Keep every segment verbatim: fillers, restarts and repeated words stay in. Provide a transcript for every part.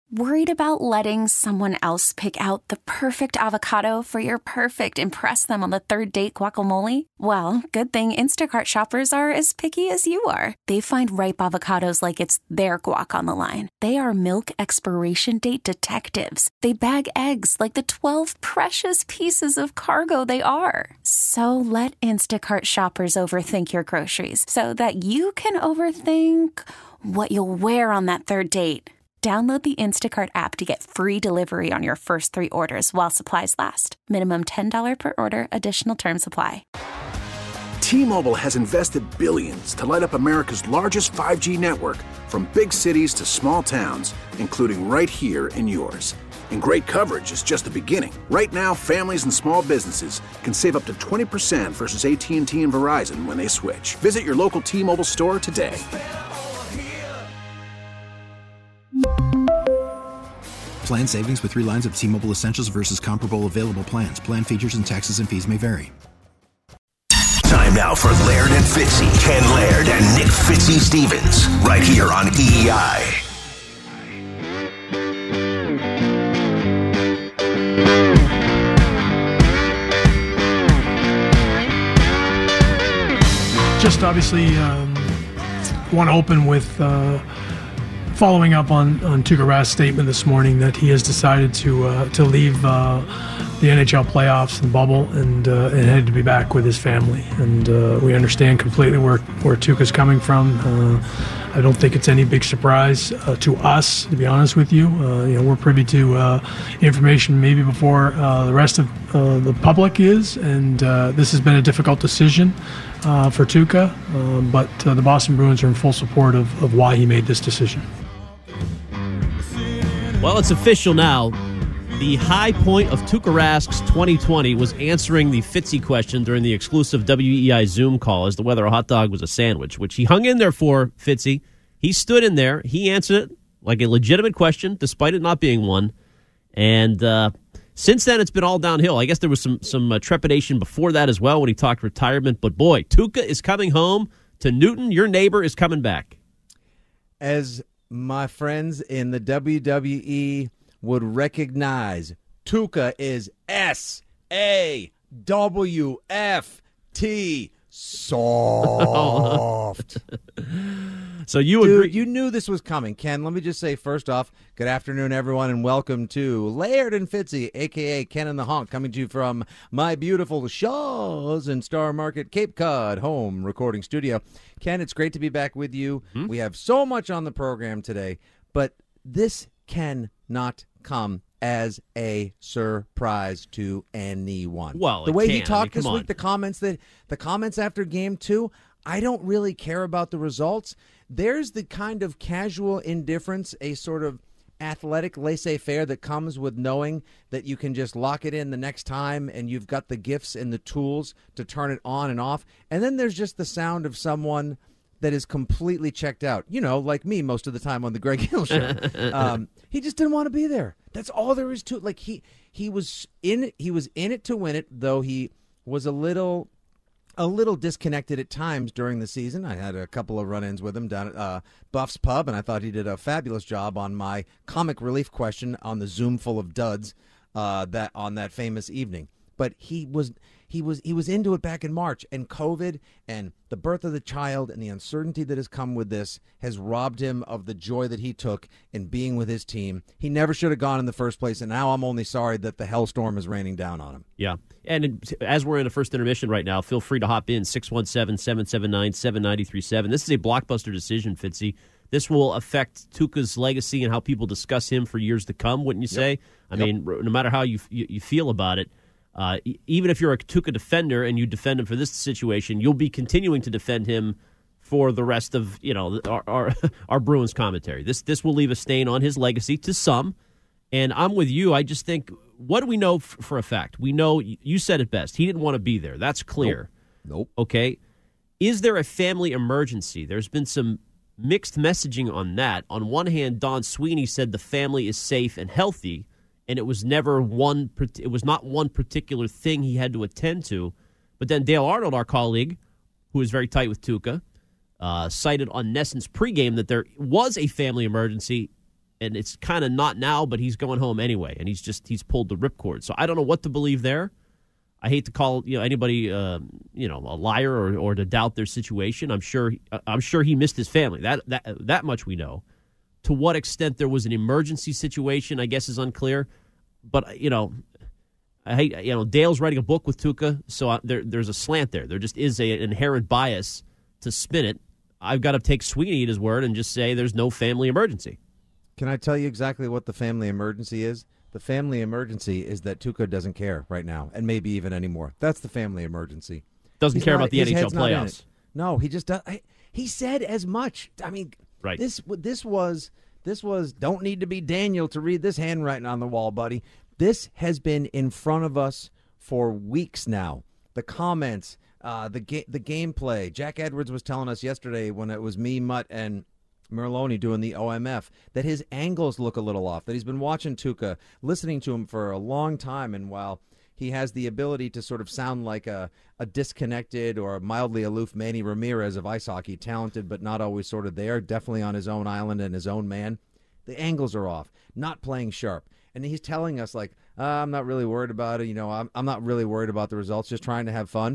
Worried about letting someone else pick out the perfect avocado for your perfect impress them on the third date guacamole? Well, good thing Instacart shoppers are as picky as you are. They find ripe avocados like it's their guac on the line. They are milk expiration date detectives. They bag eggs like the twelve precious pieces of cargo they are. So let Instacart shoppers overthink your groceries so that you can overthink what you'll wear on that third date. Download the Instacart app to get free delivery on your first three orders while supplies last. Minimum ten dollars per order. Additional terms apply. T-Mobile has invested billions to light up America's largest five G network, from big cities to small towns, including right here in yours. And great coverage is just the beginning. Right now, families and small businesses can save up to twenty percent versus A T and T and Verizon when they switch. Visit your local T-Mobile store today. Plan savings with three lines of T-Mobile Essentials versus comparable available plans. Plan features and taxes and fees may vary. Time now for Laird and Fitzy. Ken Laird and Nick Fitzy Stevens. Right here on E E I. Just obviously um, want to open with uh, following up on, on Tuukka Rask's statement this morning that he has decided to uh, to leave uh, the N H L playoffs and bubble and uh, and head to be back with his family. And uh, we understand completely where, where Tuukka's coming from. Uh, I don't think it's any big surprise uh, to us, to be honest with you. Uh, you know, we're privy to uh, information maybe before uh, the rest of uh, the public is, and uh, this has been a difficult decision uh, for Tuukka, uh, but uh, the Boston Bruins are in full support of, of why he made this decision. Well, it's official now. The high point of Tuukka Rask's twenty twenty was answering the Fitzy question during the exclusive W E I Zoom call as to whether a hot dog was a sandwich, which he hung in there for, Fitzy. He stood in there. He answered it like a legitimate question, despite it not being one. And uh, since then, it's been all downhill. I guess there was some, some uh, trepidation before that as well when he talked retirement. But, boy, Tuukka is coming home to Newton. Your neighbor is coming back. As my friends in the W W E would recognize, Tuukka is S A W F T, soft. So you Dude, agree? You knew this was coming, Ken. Let me just say, first off, good afternoon, everyone, and welcome to Laird and Fitzy, a k a. Ken and the Honk, coming to you from my beautiful Shaw's and Star Market Cape Cod home recording studio. Ken, it's great to be back with you. Hmm? We have so much on the program today, but this cannot come as a surprise to anyone. Well, the way can. he talked I mean, this on. week, the comments that the comments after game two, I don't really care about the results. There's the kind of casual indifference, a sort of athletic laissez-faire that comes with knowing that you can just lock it in the next time and you've got the gifts and the tools to turn it on and off. And then there's just the sound of someone that is completely checked out. You know, like me most of the time on the Greg Hill Show. um, he just didn't want to be there. That's all there is to it. Like he he was in he was in it to win it, though he was a little a little disconnected at times during the season. I had a couple of run-ins with him down at uh, Buff's Pub, and I thought he did a fabulous job on my comic relief question on the Zoom full of duds uh, that on that famous evening. But he was he was he was into it back in March, and COVID and the birth of the child and the uncertainty that has come with this has robbed him of the joy that he took in being with his team. He never should have gone in the first place, and now I'm only sorry that the hellstorm is raining down on him. Yeah, and as we're in a first intermission right now, feel free to hop in, six one seven, seven seven nine, seven nine three seven. This is a blockbuster decision, Fitzy. This will affect Tuukka's legacy and how people discuss him for years to come, wouldn't you say? Yep. I yep. mean, no matter how you, you, you feel about it, Uh, even if you're a Tuukka defender and you defend him for this situation, you'll be continuing to defend him for the rest of you know our our, our Bruins commentary. This this will leave a stain on his legacy to some, and I'm with you. I just think, what do we know f- for a fact? We know, you said it best, he didn't want to be there. That's clear. Nope. nope. Okay. Is there a family emergency? There's been some mixed messaging on that. On one hand, Don Sweeney said the family is safe and healthy, and it was never one. It was not one particular thing he had to attend to. But then Dale Arnold, our colleague, who is very tight with Tuukka, uh, cited on Nesson's pregame that there was a family emergency and it's kind of not now, but he's going home anyway, and he's just he's pulled the ripcord. So I don't know what to believe there. I hate to call you know anybody uh, you know a liar or, or to doubt their situation. I'm sure I'm sure he missed his family. That that that much we know. To what extent there was an emergency situation, I guess, is unclear. But you know, I hate you know Dale's writing a book with Tuukka, so I, there there's a slant there. There just is a, an inherent bias to spin it. I've got to take Sweeney at his word and just say there's no family emergency. Can I tell you exactly what the family emergency is? The family emergency is that Tuukka doesn't care right now, and maybe even anymore. That's the family emergency. Doesn't He's care not, about the N H L playoffs. No, he just does. I, he said as much. I mean, right. This this was this was don't need to be Daniel to read this handwriting on the wall, buddy. This has been in front of us for weeks now. The comments, uh, the ga- the gameplay. Jack Edwards was telling us yesterday when it was me, Mutt, and Merloni doing the O M F that his angles look a little off, that he's been watching Tuukka, listening to him for a long time, and while he has the ability to sort of sound like a, a disconnected or a mildly aloof Manny Ramirez of ice hockey, talented but not always sort of there, definitely on his own island and his own man, the angles are off, not playing sharp. And he's telling us, like, uh, I'm not really worried about it, you know, I'm, I'm not really worried about the results, just trying to have fun.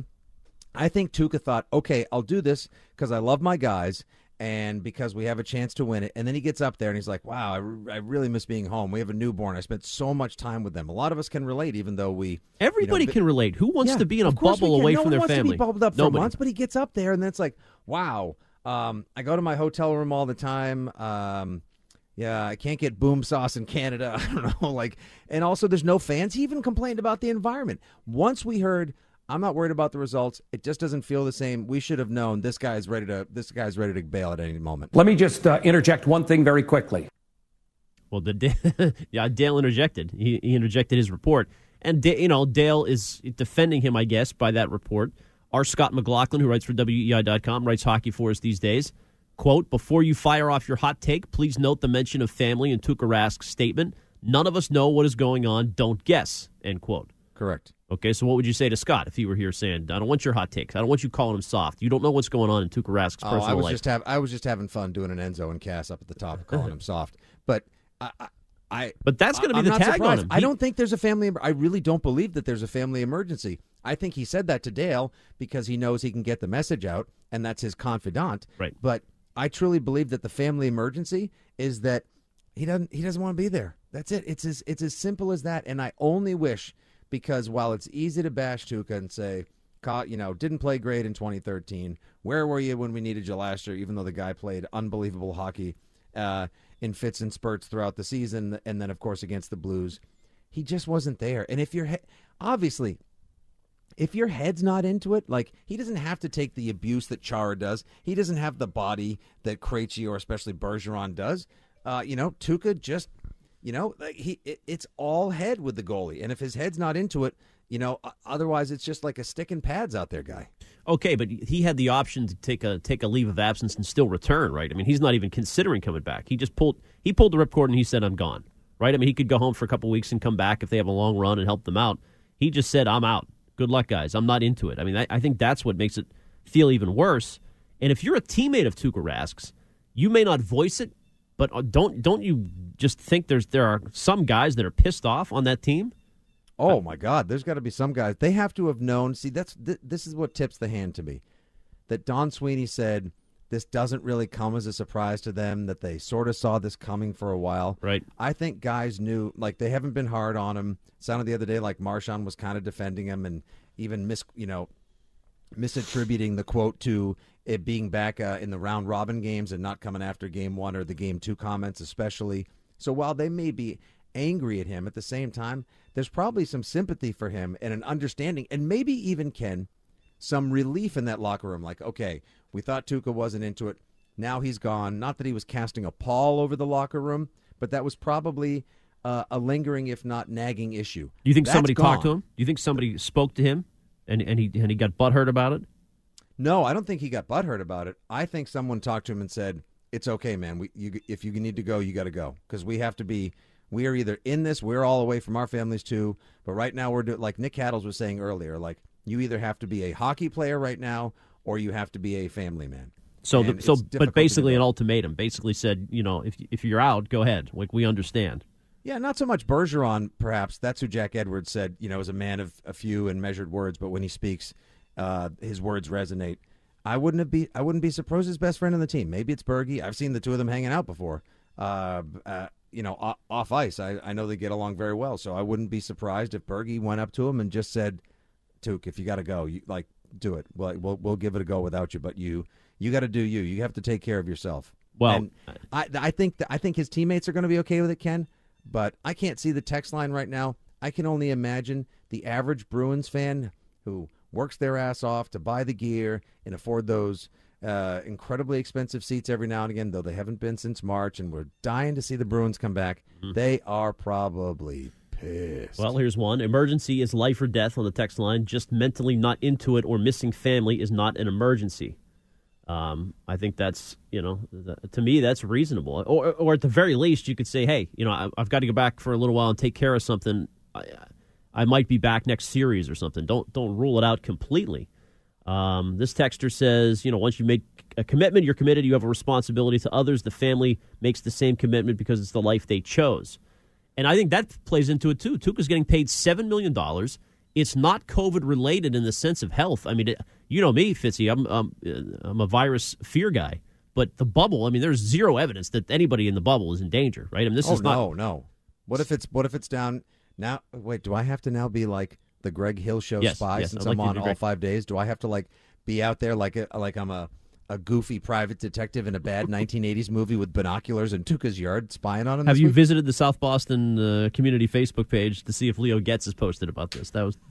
I think Tuukka thought, okay, I'll do this because I love my guys, and because we have a chance to win it. And then he gets up there and he's like, wow, I, re- I really miss being home. We have a newborn. I spent so much time with them. A lot of us can relate, even though we... Everybody you know, can relate. Who wants yeah, to be in a of course bubble we can. away no from one their wants family? To be bubbled up for Nobody. months, but he gets up there and then it's like, wow, um, I go to my hotel room all the time. Um, yeah, I can't get boom sauce in Canada. I don't know. like, And also there's no fans. He even complained about the environment. Once we heard... I'm not worried about the results. It just doesn't feel the same. We should have known this guy's ready to this guy's ready to bail at any moment. Let me just uh, interject one thing very quickly. Well, the yeah, Dale interjected. He, he interjected his report, and da- you know Dale is defending him, I guess, by that report. R. Scott McLaughlin, who writes for W E I dot com, writes hockey for us these days. Quote: Before you fire off your hot take, please note the mention of family in Tuukka Rask's statement. None of us know what is going on. Don't guess. End quote. Correct. Okay, so what would you say to Scott if he were here saying, I don't want your hot takes. I don't want you calling him soft. You don't know what's going on in Tuukka Rask's oh, personal I was life. Just have, I was just having fun doing an Enzo and Cass up at the top, calling him soft. But I, I, I but that's going to be I'm the not tag surprised. on him. I don't think there's a family. I really don't believe that there's a family emergency. I think he said that to Dale because he knows he can get the message out, and that's his confidant. Right. But I truly believe that the family emergency is that he doesn't. He doesn't want to be there. That's it. It's as it's as simple as that. And I only wish. Because while it's easy to bash Tuukka and say, you know, didn't play great in twenty thirteen, where were you when we needed you last year, even though the guy played unbelievable hockey uh, in fits and spurts throughout the season, and then, of course, against the Blues, he just wasn't there. And if you're, he- obviously, if your head's not into it, like, he doesn't have to take the abuse that Chara does. He doesn't have the body that Krejci or especially Bergeron does. Uh, you know, Tuukka just... You know, like he it, it's all head with the goalie. And if his head's not into it, you know, otherwise it's just like a stick and pads out there guy. Okay, but he had the option to take a take a leave of absence and still return, right? I mean, he's not even considering coming back. He just pulled he pulled the ripcord and he said, I'm gone, right? I mean, he could go home for a couple weeks and come back if they have a long run and help them out. He just said, I'm out. Good luck, guys. I'm not into it. I mean, I, I think that's what makes it feel even worse. And if you're a teammate of Tuukka Rask's, you may not voice it, but don't don't you just think there's there are some guys that are pissed off on that team? Oh, my God. There's got to be some guys. They have to have known. See, that's th- this is what tips the hand to me. That Don Sweeney said this doesn't really come as a surprise to them, that they sort of saw this coming for a while. Right. I think guys knew, like, they haven't been hard on him. Sounded the other day like Marchand was kind of defending him and even mis, you know, misattributing the quote to it being back uh, in the round robin games and not coming after game one or the game two comments especially. So while they may be angry at him, at the same time, there's probably some sympathy for him and an understanding, and maybe even, Ken, some relief in that locker room. Like, okay, we thought Tuukka wasn't into it. Now he's gone. Not that he was casting a pall over the locker room, but that was probably uh, a lingering, if not nagging issue. Do you think That's somebody gone. talked to him? Do you think somebody spoke to him and, and he and he got butthurt about it? No, I don't think he got butthurt about it. I think someone talked to him and said, it's okay, man. We, you, if you need to go, you got to go. Because we have to be, we are either in this, we're all away from our families too, but right now we're doing, like Nick Cattles was saying earlier, like, you either have to be a hockey player right now or you have to be a family man. So, And the, so, it's but difficult to basically do an both. ultimatum. Basically said, you know, if if you're out, go ahead. Like we understand. Yeah, not so much Bergeron, perhaps. That's who Jack Edwards said, you know, is a man of a few and measured words, but when he speaks, uh, his words resonate. I wouldn't have be I wouldn't be surprised his best friend on the team. Maybe it's Bergie. I've seen the two of them hanging out before. Uh, uh, you know, off, off ice. I, I know they get along very well, so I wouldn't be surprised if Bergie went up to him and just said, "Tuke, if you got to go, you like do it. We'll, we'll we'll give it a go without you, but you you got to do you. You have to take care of yourself." Well, and I I think that, I think his teammates are going to be okay with it, Ken. But I can't see the text line right now. I can only imagine the average Bruins fan who works their ass off to buy the gear and afford those uh, incredibly expensive seats every now and again, though they haven't been since March, and we're dying to see the Bruins come back. Mm-hmm. They are probably pissed. Well, here's one. Emergency is life or death on the text line. Just mentally not into it or missing family is not an emergency. Um, I think that's, you know, th- to me, that's reasonable. Or, or at the very least, you could say, hey, you know, I, I've got to go back for a little while and take care of something. I, I might be back next series or something. Don't don't rule it out completely. Um, this texter says, you know, once you make a commitment, you're committed. You have a responsibility to others. The family makes the same commitment because it's the life they chose. And I think that plays into it, too. Tuukka's getting paid seven million dollars. It's not COVID-related in the sense of health. I mean, it, you know me, Fitzy. I'm, I'm, I'm a virus fear guy. But the bubble, I mean, there's zero evidence that anybody in the bubble is in danger, right? I mean, this oh, is not. no, no. What if it's what if it's down now? Wait, do I have to now be like the Greg Hill Show Yes, spy yes, since I'd like I'm you to on be all Greg. five days? Do I have to like be out there like a, like I'm a, a goofy private detective in a bad nineteen eighties movie with binoculars in Tuukka's yard spying on him? Have this you week? visited the South Boston uh, community Facebook page to see if Leo Getz has posted about this? That was.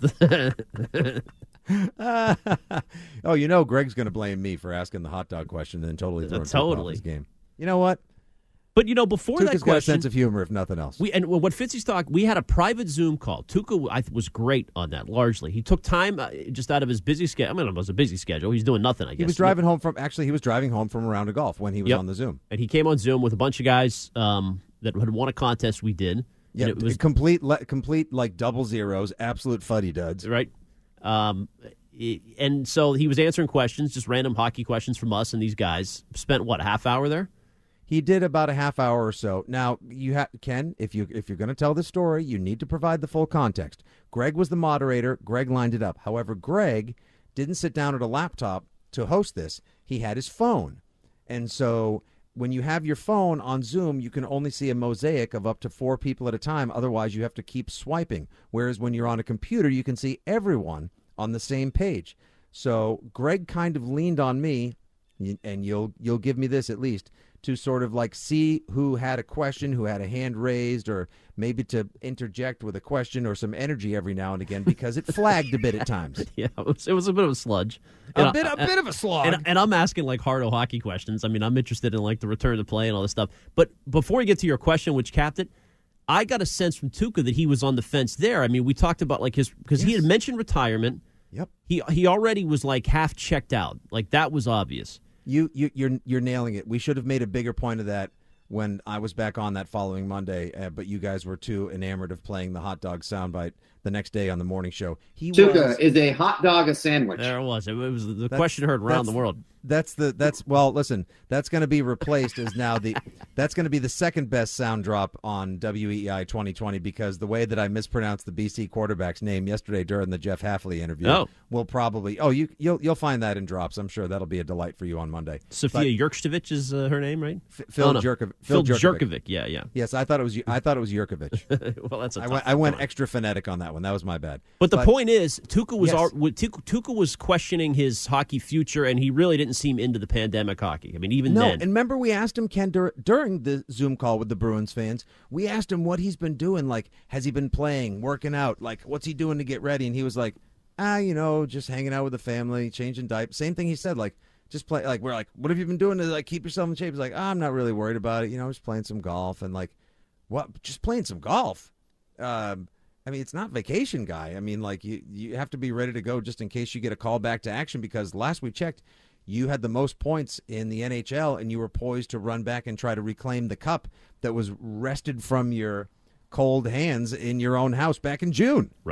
Oh, you know, Greg's going to blame me for asking the hot dog question and then totally throwing Tuukka off Totally. his game. You know what? But, you know, before Tuukka's that got a question, sense of humor, if nothing else. we and what Fitzy's talk, we had a private Zoom call. Tuukka I, was great on that, largely. He took time uh, just out of his busy schedule. I mean, it was a busy schedule. He's doing nothing, I guess. He was driving home from, actually, he was driving home from a round of golf when he was Yep. on the Zoom. And he came on Zoom with a bunch of guys um, that had won a contest we did. Yeah, And it was complete, le- complete like double zeros, absolute fuddy duds. right. Um, i- and so he was answering questions, just random hockey questions from us and these guys. Spent, what, a half hour there? He did about a half hour or so. Now, you ha- Ken, if you if you're going to tell the story, you need to provide the full context. Greg was the moderator. Greg lined it up. However, Greg didn't sit down at a laptop to host this. He had his phone. And so when you have your phone on Zoom, you can only see a mosaic of up to four people at a time. Otherwise, you have to keep swiping. Whereas when you're on a computer, you can see everyone on the same page. So Greg kind of leaned on me, and you'll you'll give me this at least, to sort of like see who had a question, who had a hand raised, or maybe to interject with a question or some energy every now and again, because it flagged a bit at times. Yeah, it was, it was a bit of a sludge. A You know, bit, a bit of a slog. And, and I'm asking like hardo hockey questions. I mean, I'm interested in like the return to play and all this stuff. But before we get to your question, which capped it, I got a sense from Tuukka that he was on the fence there. I mean, we talked about like his because he Yes. had mentioned retirement. Yep. He he already was like half checked out. Like that was obvious. You, you, you're, you're nailing it. We should have made a bigger point of that when I was back on that following Monday, uh, but you guys were too enamored of playing the hot dog soundbite the next day on the morning show. He Tuukka, was, is a hot dog a sandwich? There it was. It was the That's- question heard around the that's- world. That's the that's well. Listen, that's going to be replaced as now the that's going to be the second best sound drop on W E I twenty twenty because the way that I mispronounced the B C quarterback's name yesterday during the Jeff Hafley interview Oh. will probably oh you you'll you'll find that in drops. I'm sure that'll be a delight for you on Monday. Sophia Yerkovich is uh, her name, right? F- Phil Oh, no. Jerkov- Phil Phil Jerkovic. Jerkovic. Yeah, yeah. Yes, I thought it was I thought it was Yurkovich. Well, that's a I tough went I went one. extra phonetic on that one. That was my bad. But the point is, Tuukka was Yes. al- Tuukka Tuukka was questioning his hockey future, and he really didn't seem into the pandemic hockey. I mean, even No, then. and remember we asked him, Ken, dur- during the Zoom call with the Bruins fans, we asked him what he's been doing. Like, has he been playing, working out? Like, what's he doing to get ready? And he was like, ah, you know, just hanging out with the family, changing diapers. Same thing he said, like, just play. Like, we're like, what have you been doing to, like, keep yourself in shape? He's like, oh, I'm not really worried about it. You know, just playing some golf. And, like, what? Just playing some golf? Um, I mean, it's not vacation, guy. I mean, like, you, you have to be ready to go just in case you get a call back to action because last we checked, you had the most points in the N H L, and you were poised to run back and try to reclaim the cup that was wrested from your cold hands in your own house back in June. Right.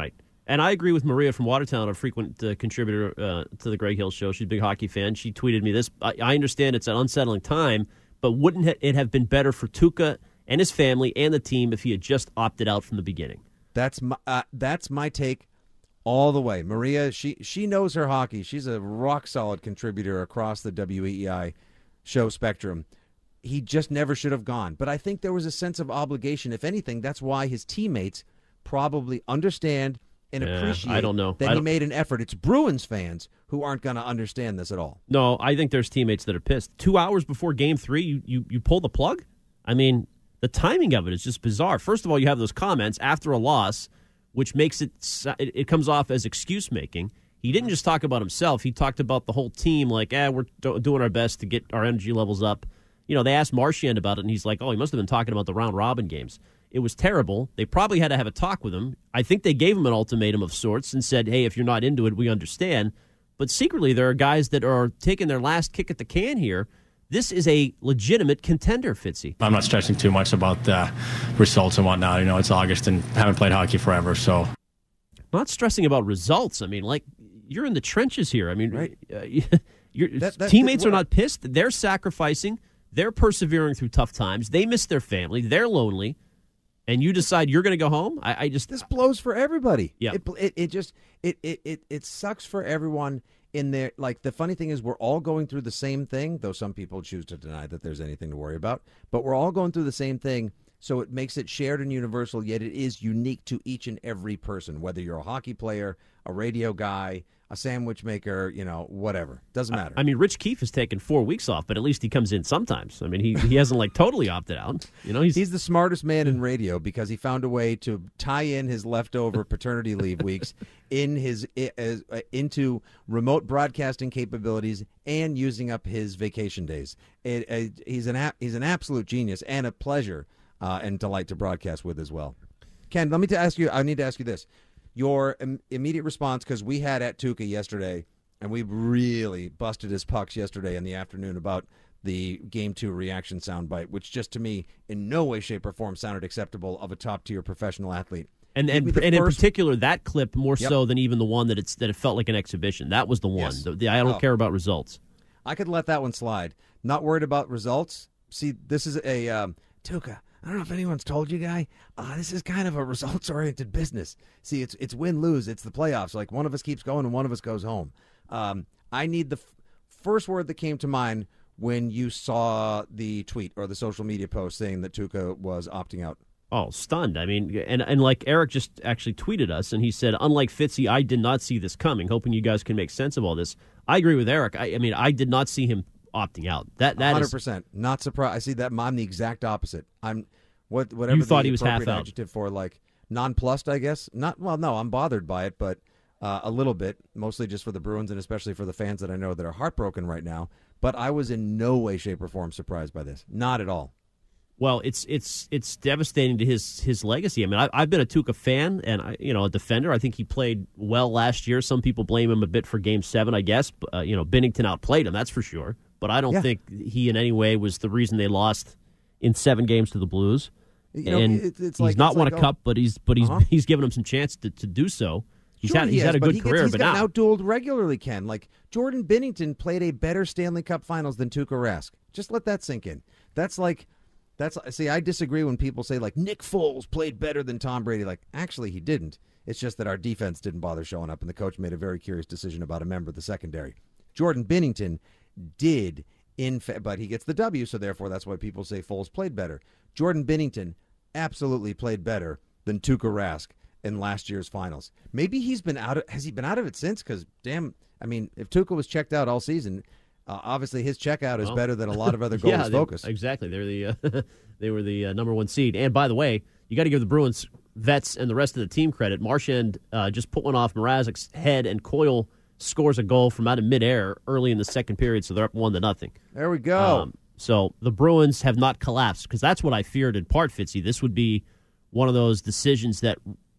And I agree with Maria from Watertown, a frequent uh, contributor uh, to the Greg Hill Show. She's a big hockey fan. She tweeted me this. I, I understand it's an unsettling time, but wouldn't it have been better for Tuukka and his family and the team if he had just opted out from the beginning? That's my, uh, that's my take all the way. Maria, she, she knows her hockey. She's a rock-solid contributor across the W E E I show spectrum. He just never should have gone. But I think there was a sense of obligation. If anything, that's why his teammates probably understand and yeah, appreciate I don't know. that I he don't... made an effort. It's Bruins fans who aren't going to understand this at all. No, I think there's teammates that are pissed. Two hours before Game three, you, you, you pull the plug? I mean, the timing of it is just bizarre. First of all, you have those comments after a loss, which makes it, it, it comes off as excuse-making. He didn't just talk about himself. He talked about the whole team, like, eh, we're do- doing our best to get our energy levels up. You know, they asked Marchand about it, and he's like, oh, he must have been talking about the round-robin games. It was terrible. They probably had to have a talk with him. I think they gave him an ultimatum of sorts and said, hey, if you're not into it, we understand. But secretly, there are guys that are taking their last kick at the can here. This is a legitimate contender, Fitzy. I'm not stressing too much about the results and whatnot. You know, it's August and haven't played hockey forever, so. Not stressing about results. I mean, like, you're in the trenches here. I mean, right. uh, your that, that, teammates that, are not pissed. They're sacrificing. They're persevering through tough times. They miss their family. They're lonely. And you decide you're going to go home? I, I just this blows for everybody. Yeah, it, it it just it, it it it sucks for everyone in there. Like, the funny thing is, we're all going through the same thing. Though some people choose to deny that there's anything to worry about, but we're all going through the same thing. So it makes it shared and universal. Yet it is unique to each and every person, whether you're a hockey player, a radio guy, a sandwich maker, you know, whatever. Doesn't matter. I, I mean, Rich Keefe has taken four weeks off, but at least he comes in sometimes. I mean, he he hasn't like totally opted out. You know, he's he's the smartest man in radio because he found a way to tie in his leftover paternity leave weeks in his uh, into remote broadcasting capabilities and using up his vacation days. It, it, he's an he's an absolute genius and a pleasure uh, and delight to broadcast with as well. Ken, let me to ask you. I need to ask you this. Your im- immediate response, because we had at Tuukka yesterday, and we really busted his pucks yesterday in the afternoon about the Game two reaction soundbite, which just to me, in no way, shape, or form sounded acceptable of a top-tier professional athlete. And and, and first... in particular, that clip more yep. so than even the one that it's that it felt like an exhibition. That was the one. Yes. The, the, I don't oh. care about results. I could let that one slide. Not worried about results. See, this is a um, Tuukka. I don't know if anyone's told you, guy. Uh, this is kind of a results-oriented business. See, it's it's win-lose. It's the playoffs. Like, one of us keeps going and one of us goes home. Um, I need the f- first word that came to mind when you saw the tweet or the social media post saying that Tuukka was opting out. Oh, stunned. I mean, and and like Eric just actually tweeted us, and he said, unlike Fitzy, I did not see this coming, hoping you guys can make sense of all this. I agree with Eric. I, I mean, I did not see him opting out. That that one hundred is percent. Not surprised. I see that. I'm the exact opposite. I'm what whatever you thought the he was half appropriate out. adjective for, like nonplussed, I guess. Not well. No, I'm bothered by it, but uh, a little bit, mostly just for the Bruins and especially for the fans that I know that are heartbroken right now. But I was in no way, shape, or form surprised by this. Not at all. Well, it's it's it's devastating to his his legacy. I mean, I, I've been a Tuukka fan and I, you know a defender. I think he played well last year. Some people blame him a bit for Game Seven, I guess. Uh, you know, Binnington outplayed him, that's for sure. But I don't yeah. think he in any way was the reason they lost in seven games to the Blues. You know, and it's, it's he's like, not it's won like, a cup, oh, but he's but he's uh-huh. he's given him some chance to, to do so. He's sure had he he's has, had a but good he career, gets, he's but now outdueled regularly. Ken, like Jordan Binnington played a better Stanley Cup Finals than Tuukka Rask. Just let that sink in. That's like. That's see, I disagree when people say like Nick Foles played better than Tom Brady. Like, actually, he didn't. It's just that our defense didn't bother showing up, and the coach made a very curious decision about a member of the secondary. Jordan Binnington did, in fa- but he gets the W, so therefore that's why people say Foles played better. Jordan Binnington absolutely played better than Tuukka Rask in last year's finals. Maybe he's been out of, has he been out of it since? Because, damn, I mean, if Tuukka was checked out all season, Uh, obviously, his checkout is well, better than a lot of other goals yeah, they, focus. Exactly, they're the uh, they were the uh, number one seed. And by the way, you got to give the Bruins vets and the rest of the team credit. Marchand uh, just put one off Mrazek's head, and Coyle scores a goal from out of midair early in the second period, so they're up one to nothing. There we go. Um, so the Bruins have not collapsed because that's what I feared in part, Fitzy. This would be one of those decisions that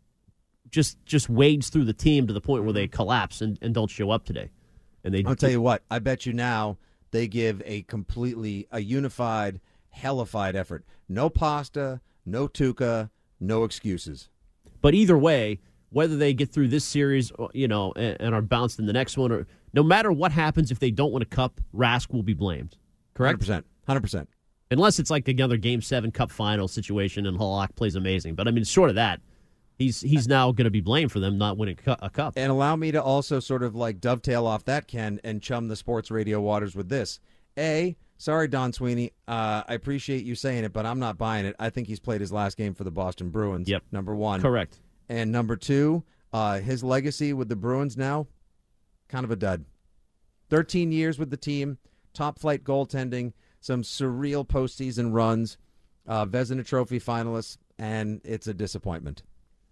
just just wades through the team to the point where they collapse and, and don't show up today. And they, I'll tell you what, I bet you now they give a completely, a unified, hellified effort. No pasta, no Tuukka, no excuses. But either way, whether they get through this series, you know, and, and are bounced in the next one, or no matter what happens, if they don't win a cup, Rask will be blamed. Correct? one hundred percent. one hundred percent. Unless it's like another Game seven Cup final situation and Halak plays amazing. But, I mean, short of that, he's he's now going to be blamed for them not winning a cup. And allow me to also sort of like dovetail off that, Ken, and chum the sports radio waters with this. A, sorry, Don Sweeney, uh, I appreciate you saying it, but I'm not buying it. I think he's played his last game for the Boston Bruins, yep. number one. Correct. And number two, uh, his legacy with the Bruins now, kind of a dud. thirteen years with the team, top-flight goaltending, some surreal postseason runs, uh, Vezina Trophy finalists, and it's a disappointment.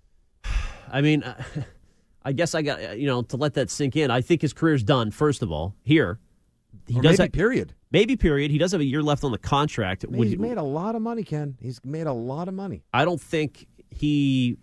I mean, I guess I got, you know, to let that sink in. I think his career's done, first of all, here. He or does maybe have, period. Maybe period. He does have a year left on the contract. He's he, made a lot of money, Ken. He's made a lot of money. I don't think he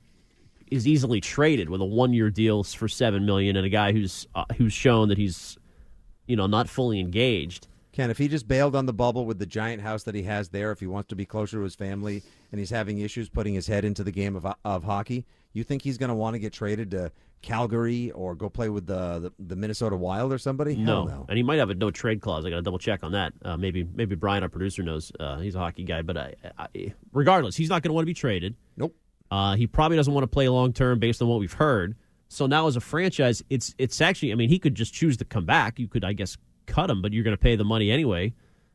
is easily traded with a one-year deal for seven million dollars and a guy who's uh, who's shown that he's, you know, not fully engaged. Ken, if he just bailed on the bubble with the giant house that he has there, if he wants to be closer to his family and he's having issues putting his head into the game of of hockey, you think he's going to want to get traded to Calgary or go play with the the, the Minnesota Wild or somebody? No. no, and he might have a no trade clause. I got to double check on that. Uh, maybe maybe Brian, our producer, knows. Uh, he's a hockey guy, but I, I, regardless, he's not going to want to be traded. Nope. Uh, he probably doesn't want to play long term based on what we've heard. So now, as a franchise, it's it's actually. I mean, he could just choose to come back. You could, I guess, cut him, but you're going to pay the money anyway.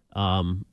Um,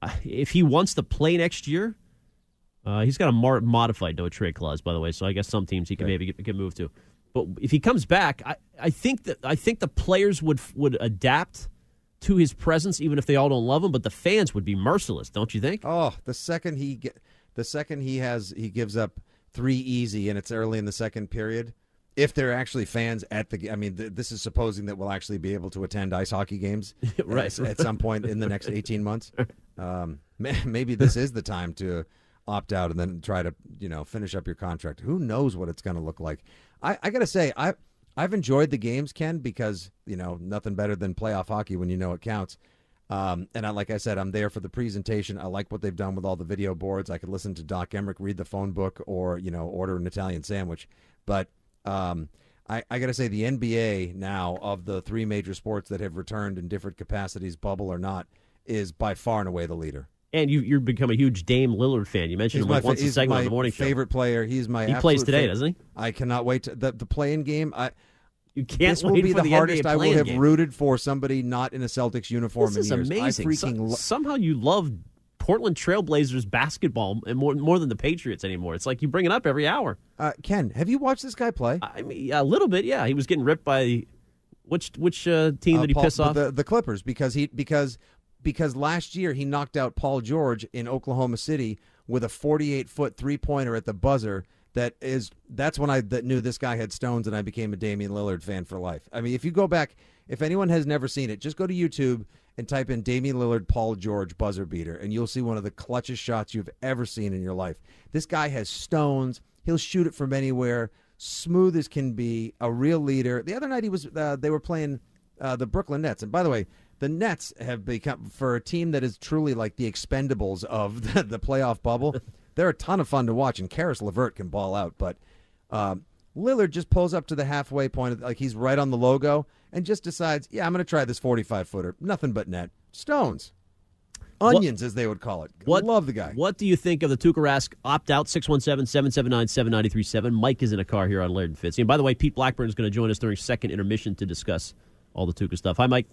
if he wants to play next year, uh, he's got a mar- modified no trade clause, by the way. So I guess some teams he can okay. maybe get, get moved to. But if he comes back, I, I think that I think the players would would adapt to his presence, even if they all don't love him. But the fans would be merciless, don't you think? Oh, the second he get, the second he has he gives up three easy, and it's early in the second period. If they're actually fans at the, I mean, th- this is supposing that we'll actually be able to attend ice hockey games right, at, right. at some point in the next eighteen months. Um, maybe this is the time to opt out and then try to, you know, finish up your contract. Who knows what it's going to look like? I, I got to say, I, I've enjoyed the games, Ken, because, you know, nothing better than playoff hockey when you know it counts. Um, and I, like I said, I'm there for the presentation. I like what they've done with all the video boards. I could listen to Doc Emmerich read the phone book or, you know, order an Italian sandwich. But Um, I, I got to say the N B A now, of the three major sports that have returned in different capacities, bubble or not, is by far and away the leader. And you, you've become a huge Dame Lillard fan. You mentioned he's him like my, once a segment on the morning show. Favorite player. He's my. He plays today, favorite. doesn't he? I cannot wait to the the play-in game. I. You can't this will wait be for the, the hardest I will have game. rooted for somebody not in a Celtics uniform this in is years. amazing. I freaking so, lo- somehow you love Portland Trailblazers basketball and more more than the Patriots anymore. It's like you bring it up every hour. Uh, Ken, have you watched this guy play? I mean, a little bit, yeah. He was getting ripped by which which uh, team uh, did he Paul, piss off? The, the Clippers, because he because because last year he knocked out Paul George in Oklahoma City with a forty-eight foot three pointer at the buzzer. That is that's when I that knew this guy had stones, and I became a Damian Lillard fan for life. I mean, if you go back, if anyone has never seen it, just go to YouTube and type in Damian Lillard, Paul George buzzer beater, and you'll see one of the clutchest shots you've ever seen in your life. This guy has stones. He'll shoot it from anywhere, smooth as can be, a real leader. The other night he was uh, they were playing uh, the Brooklyn Nets, and by the way, the Nets have become, for a team that is truly like the Expendables of the, the playoff bubble, they're a ton of fun to watch, and Karis LeVert can ball out, but um, Lillard just pulls up to the halfway point, like he's right on the logo, and just decides, yeah, I'm going to try this forty-five footer. Nothing but net. Stones. Onions, what, as they would call it. What, Love the guy. What do you think of the Tuukka Rask opt-out? six one seven, seven seven nine, seven nine three seven. Mike is in a car here on Laird and Fitzy. And by the way, Pete Blackburn is going to join us during second intermission to discuss all the Tuukka stuff. Hi, Mike.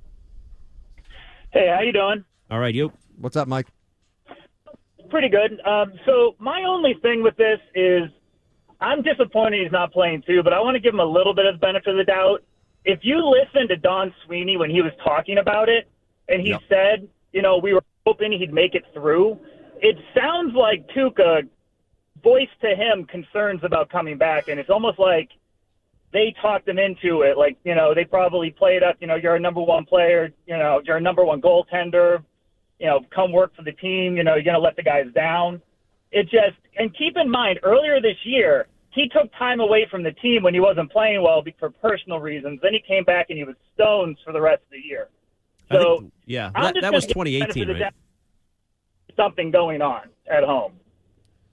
Hey, how you doing? All right, you. What's up, Mike? Pretty good. Um, so my only thing with this is I'm disappointed he's not playing too, but I want to give him a little bit of the benefit of the doubt. If you listen to Don Sweeney when he was talking about it, and he yep. said, you know, we were hoping he'd make it through, it sounds like Tuukka voiced to him concerns about coming back, and it's almost like they talked him into it. Like, you know, they probably played up, you know, you're a number one player, you know, you're a number one goaltender, you know, come work for the team, you know, you're going to let the guys down. It just, and keep in mind, earlier this year, he took time away from the team when he wasn't playing well for personal reasons. Then he came back and he was stones for the rest of the year. So, think, yeah, that, that was twenty eighteen, right? Something going on at home.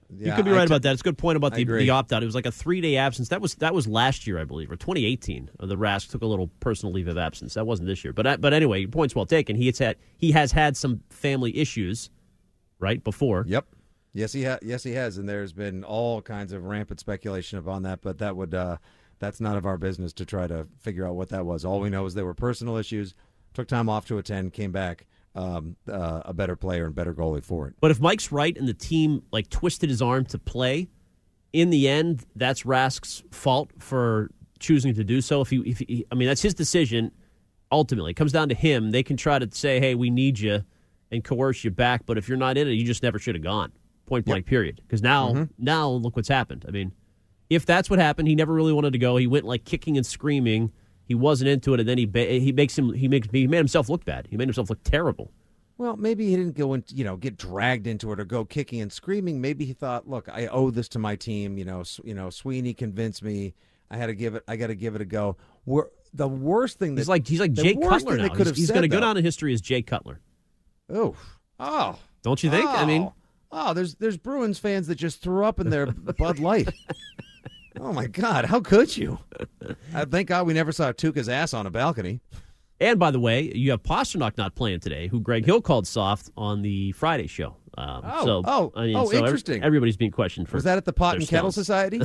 Yeah, you could be I right t- about that. It's a good point about I the, agree. the opt-out. It was like a three-day absence. That was that was last year, I believe, or twenty eighteen. Uh, The Rask took a little personal leave of absence. That wasn't this year. But uh, but anyway, your point's well taken. He has had he has had some family issues, right, before. Yep. Yes, he ha- yes he has, and there's been all kinds of rampant speculation upon that. But that would uh, that's none of our business to try to figure out what that was. All we know is there were personal issues. Took time off to attend, came back. Um, uh, a better player and better goalie for it. But if Mike's right and the team like twisted his arm to play, in the end, that's Rask's fault for choosing to do so. If he, if he, I mean, that's his decision. Ultimately, it comes down to him. They can try to say, "Hey, we need you," and coerce you back. But if you're not in it, you just never should have gone. Point blank. Yep. Period. Because now, mm-hmm. now look what's happened. I mean, if that's what happened, he never really wanted to go. He went like kicking and screaming. He wasn't into it, and then he he makes him he makes he made himself look bad. He made himself look terrible. Well, maybe he didn't go and you know get dragged into it or go kicking and screaming. Maybe he thought, "Look, I owe this to my team. You know, you know, Sweeney convinced me. I had to give it. I got to give it a go." We're, the worst thing that he's like he's like Jay Cutler now. He's, he's going to go down in history as Jay Cutler. Oh, oh, don't you think? Oh. I mean, oh, there's there's Bruins fans that just threw up in their Bud Light. Oh, my God. How could you? Uh, thank God we never saw Tuukka's ass on a balcony. And, by the way, you have Pasternak not playing today, who Greg Hill called soft on the Friday show. Um, oh, so, oh, I mean, oh so interesting. Every, everybody's being questioned for Was that at the Pot and Kettle stones. Society?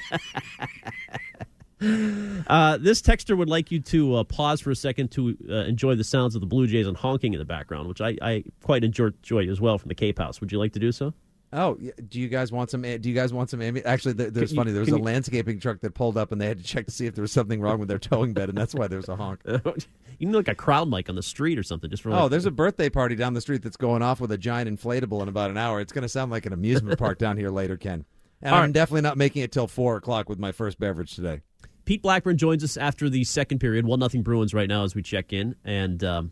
uh, this texter would like you to uh, pause for a second to uh, enjoy the sounds of the Blue Jays and honking in the background, which I, I quite enjoy, enjoy as well from the Cape House. Would you like to do so? Oh, do you guys want some? Do you guys want some? Actually, there's funny. There was a landscaping truck that pulled up, and they had to check to see if there was something wrong with their towing bed, and that's why there was a honk. You need like a crowd mic on the street or something, just for. Oh, like, there's a birthday party down the street that's going off with a giant inflatable in about an hour. It's going to sound like an amusement park down here later, Ken. And All I'm right. definitely not making it till four o'clock with my first beverage today. Pete Blackburn joins us after the second period. One nothing Bruins right now as we check in, and um,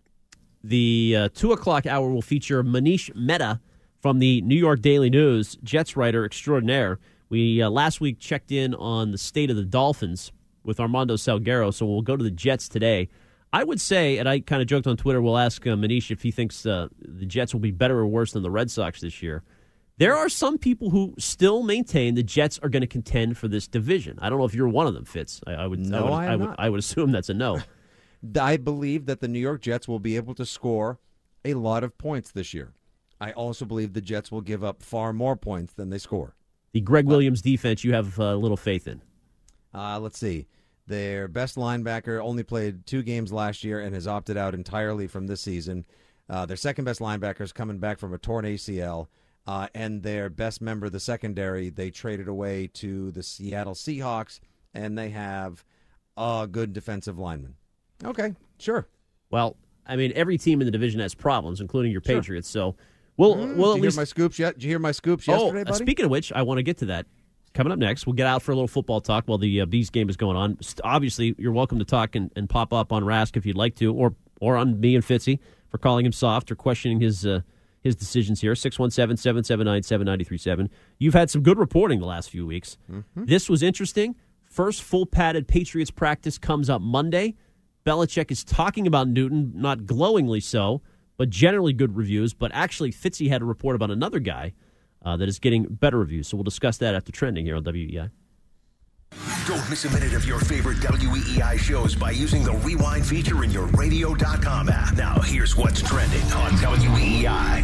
the uh, two o'clock hour will feature Manish Mehta from the New York Daily News, Jets writer extraordinaire. We uh, last week checked in on the state of the Dolphins with Armando Salguero, so we'll go to the Jets today. I would say, and I kind of joked on Twitter, we'll ask uh, Manish if he thinks uh, the Jets will be better or worse than the Red Sox this year. There are some people who still maintain the Jets are going to contend for this division. I don't know if you're one of them, Fitz. I, I would, No, I would, I am I would, not. I would assume that's a no. I believe that the New York Jets will be able to score a lot of points this year. I also believe the Jets will give up far more points than they score. The Greg Williams defense you have uh, little faith in. Uh, let's see. Their best linebacker only played two games last year and has opted out entirely from this season. Uh, their second best linebacker is coming back from a torn A C L. Uh, and their best member of the secondary, they traded away to the Seattle Seahawks, and they have a good defensive lineman. Okay, sure. Well, I mean, every team in the division has problems, including your Sure. Patriots. So we'll, Mm, we'll did at you least. hear my scoops yet? Did you hear my scoops oh, yesterday, uh, buddy? speaking of which, I want to get to that. Coming up next, we'll get out for a little football talk while the uh, Bees game is going on. St- Obviously, you're welcome to talk and, and pop up on Rask if you'd like to, or or on me and Fitzy for calling him soft or questioning his uh, his decisions here. six one seven, seven seven nine, seven nine three seven. You've had some good reporting the last few weeks. Mm-hmm. This was interesting. First full padded Patriots practice comes up Monday. Belichick is talking about Newton, not glowingly so, but generally good reviews. But actually, Fitzy had a report about another guy uh, that is getting better reviews. So we'll discuss that after trending here on W E I. Don't miss a minute of your favorite W E E I shows by using the Rewind feature in your radio dot com app. Now, here's what's trending on W E E I.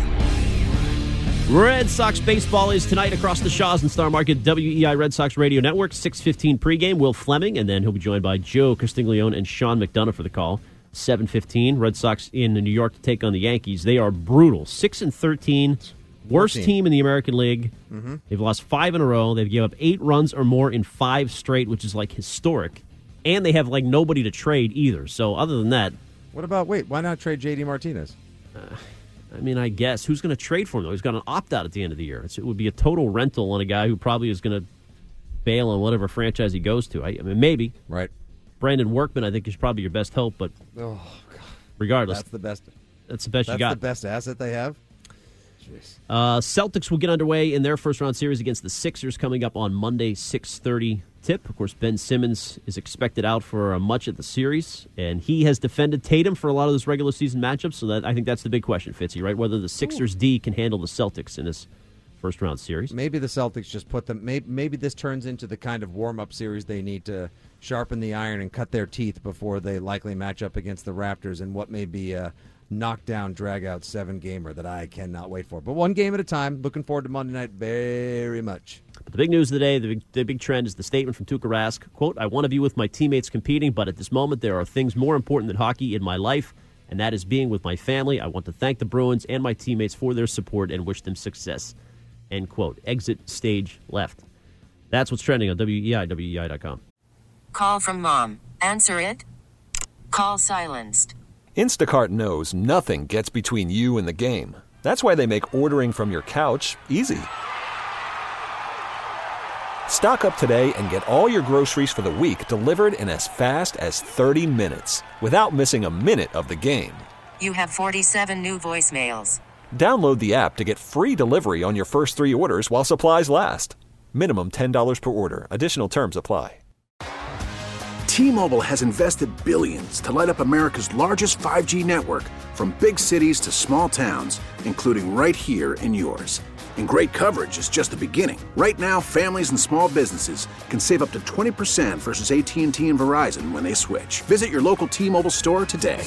Red Sox baseball is tonight across the Shaws and Star Market W E I Red Sox Radio Network. six fifteen pregame, Will Fleming, and then he'll be joined by Joe Castiglione and Sean McDonough for the call. seven fifteen, Red Sox in New York to take on the Yankees. They are brutal. six and thirteen, worst fourteen. team in the American League. Mm-hmm. They've lost five in a row. They've given up eight runs or more in five straight, which is like historic. And they have like nobody to trade either. So other than that, What about, wait, why not trade J D Martinez? I mean, I guess. Who's going to trade for him, though? He's got an opt-out at the end of the year. It's, it would be a total rental on a guy who probably is going to bail on whatever franchise he goes to. I, I mean, maybe. Right. Brandon Workman, I think, is probably your best hope, but Oh, God. regardless, That's the best. that's the best That's you got. the best asset they have? Jeez. Uh, Celtics will get underway in their first-round series against the Sixers coming up on Monday, six thirty tip. Of course, Ben Simmons is expected out for uh, much of the series, and he has defended Tatum for a lot of those regular season matchups, so that I think that's the big question, Fitzy, right? Whether the Sixers D can handle the Celtics in this first round series. Maybe the Celtics just put them. Maybe, maybe this turns into the kind of warm up series they need to sharpen the iron and cut their teeth before they likely match up against the Raptors in what may be a knockdown, drag out seven gamer that I cannot wait for. But one game at a time. Looking forward to Monday night very much. But the big news of the day, the big, the big trend is the statement from Tuukka Rask. Quote, I want to be with my teammates competing, but at this moment there are things more important than hockey in my life, and that is being with my family. I want to thank the Bruins and my teammates for their support and wish them success. End quote. Exit stage left. That's what's trending on W E I, W E I dot com. Call from mom. Answer it. Call silenced. Instacart knows nothing gets between you and the game. That's why they make ordering from your couch easy. Stock up today and get all your groceries for the week delivered in as fast as thirty minutes without missing a minute of the game. You have forty-seven new voicemails. Download the app to get free delivery on your first three orders while supplies last. Minimum ten dollars per order. Additional terms apply. T-Mobile has invested billions to light up America's largest five G network, from big cities to small towns, including right here in yours. And great coverage is just the beginning. Right now, families and small businesses can save up to twenty percent versus A T and T and Verizon when they switch. Visit your local T-Mobile store today.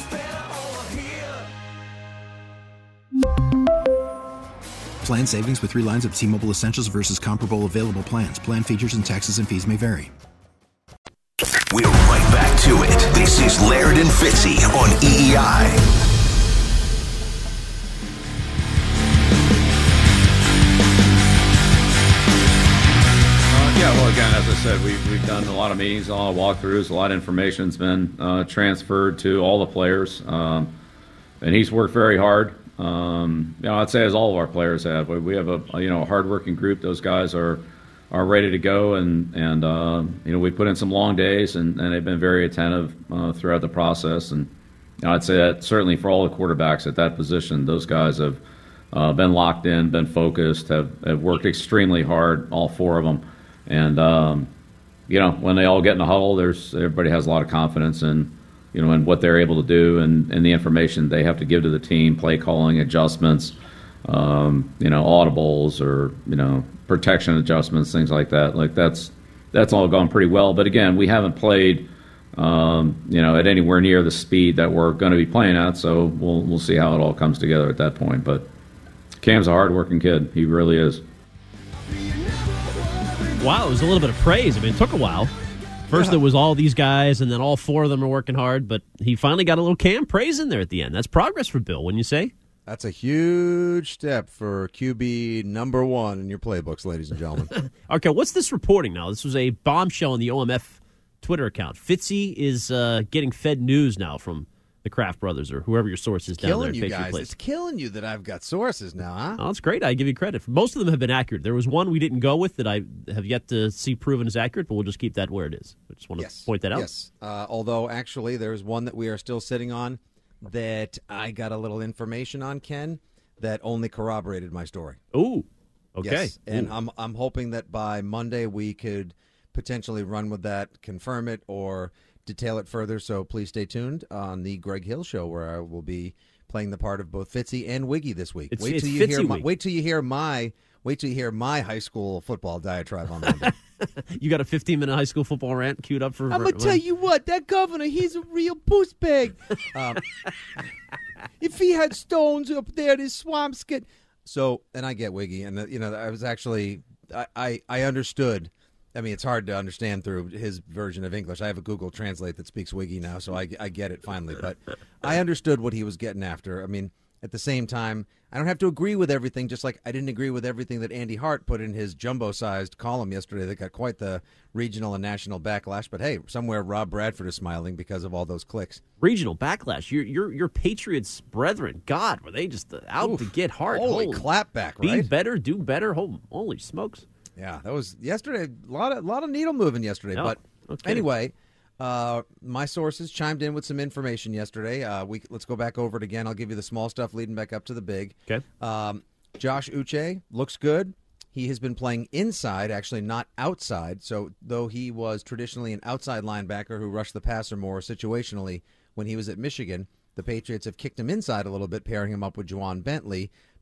Plan savings with three lines of T-Mobile Essentials versus comparable available plans. Plan features and taxes and fees may vary. We're right back to it. This is Laird and Fitzy on E E I. Uh, yeah, well, again, as I said, we've, we've done a lot of meetings, a lot of walkthroughs, a lot of information's been uh, transferred to all the players. Um, and he's worked very hard. Um, you know, I'd say as all of our players have. We, we have a, you know, a hard-working group. Those guys are are ready to go, and and uh, you know, we put in some long days, and, and they've been very attentive uh, throughout the process. And you know, I'd say that certainly for all the quarterbacks at that position, those guys have uh, been locked in, been focused, have, have worked extremely hard, all four of them. And um, you know, when they all get in a huddle, there's everybody has a lot of confidence in you know in what they're able to do, and, and the information they have to give to the team, play calling, adjustments, um, you know, audibles, or you know. protection adjustments, things like that. Like that's that's all gone pretty well. But again, we haven't played, um, you know, at anywhere near the speed that we're going to be playing at. So we'll we'll see how it all comes together at that point. But Cam's a hardworking kid. He really is. Wow, it was a little bit of praise. I mean, it took a while. First, yeah. It was all these guys, and then all four of them are working hard. But he finally got a little Cam praise in there at the end. That's progress for Bill, wouldn't you say? That's a huge step for Q B number one in your playbooks, ladies and gentlemen. Okay, what's this reporting now? This was a bombshell on the O M F Twitter account. Fitzy is uh, getting fed news now from the Kraft brothers or whoever your source is it's down killing there at you Patriot guys. Place. It's killing you that I've got sources now, huh? Oh, that's great. I give you credit. Most of them have been accurate. There was one we didn't go with that I have yet to see proven as accurate, but we'll just keep that where it is. I just want yes. to point that out. Yes, uh, although actually there's one that we are still sitting on that I got a little information on, Ken, that only corroborated my story. Ooh, okay. Yes. And Ooh. I'm I'm hoping that by Monday we could potentially run with that, confirm it, or detail it further. So please stay tuned on the Greg Hill Show, where I will be playing the part of both Fitzy and Wiggy this week. It's, wait it's till you Fitzy hear my, week. wait till you hear my wait till you hear my high school football diatribe on Monday. You got a fifteen minute high school football rant queued up for. I'm gonna tell you what, that governor, he's a real puss bag. um, if he had stones up there, this swamp's get. So, and I get Wiggy, and uh, you know, I was actually, I, I, I understood. I mean, it's hard to understand through his version of English. I have a Google Translate that speaks Wiggy now, so I, I get it finally. But I understood what he was getting after. I mean, at the same time, I don't have to agree with everything, just like I didn't agree with everything that Andy Hart put in his jumbo-sized column yesterday that got quite the regional and national backlash. But hey, somewhere Rob Bradford is smiling because of all those clicks. Regional backlash. Your your your Patriots brethren, God, were they just out Oof, to get Hart? Holy, holy clapback, right? Be better, do better. Holy, holy smokes. Yeah, that was yesterday. A lot of, lot of needle moving yesterday. No, but anyway, uh, my sources chimed in with some information yesterday. Uh, we Let's go back over it again. I'll give you the small stuff leading back up to the big. Okay. Um, Josh Uche looks good. He has been playing inside, actually not outside. So though he was traditionally an outside linebacker who rushed the passer more situationally when he was at Michigan, the Patriots have kicked him inside a little bit, pairing him up with Juwan Bentley.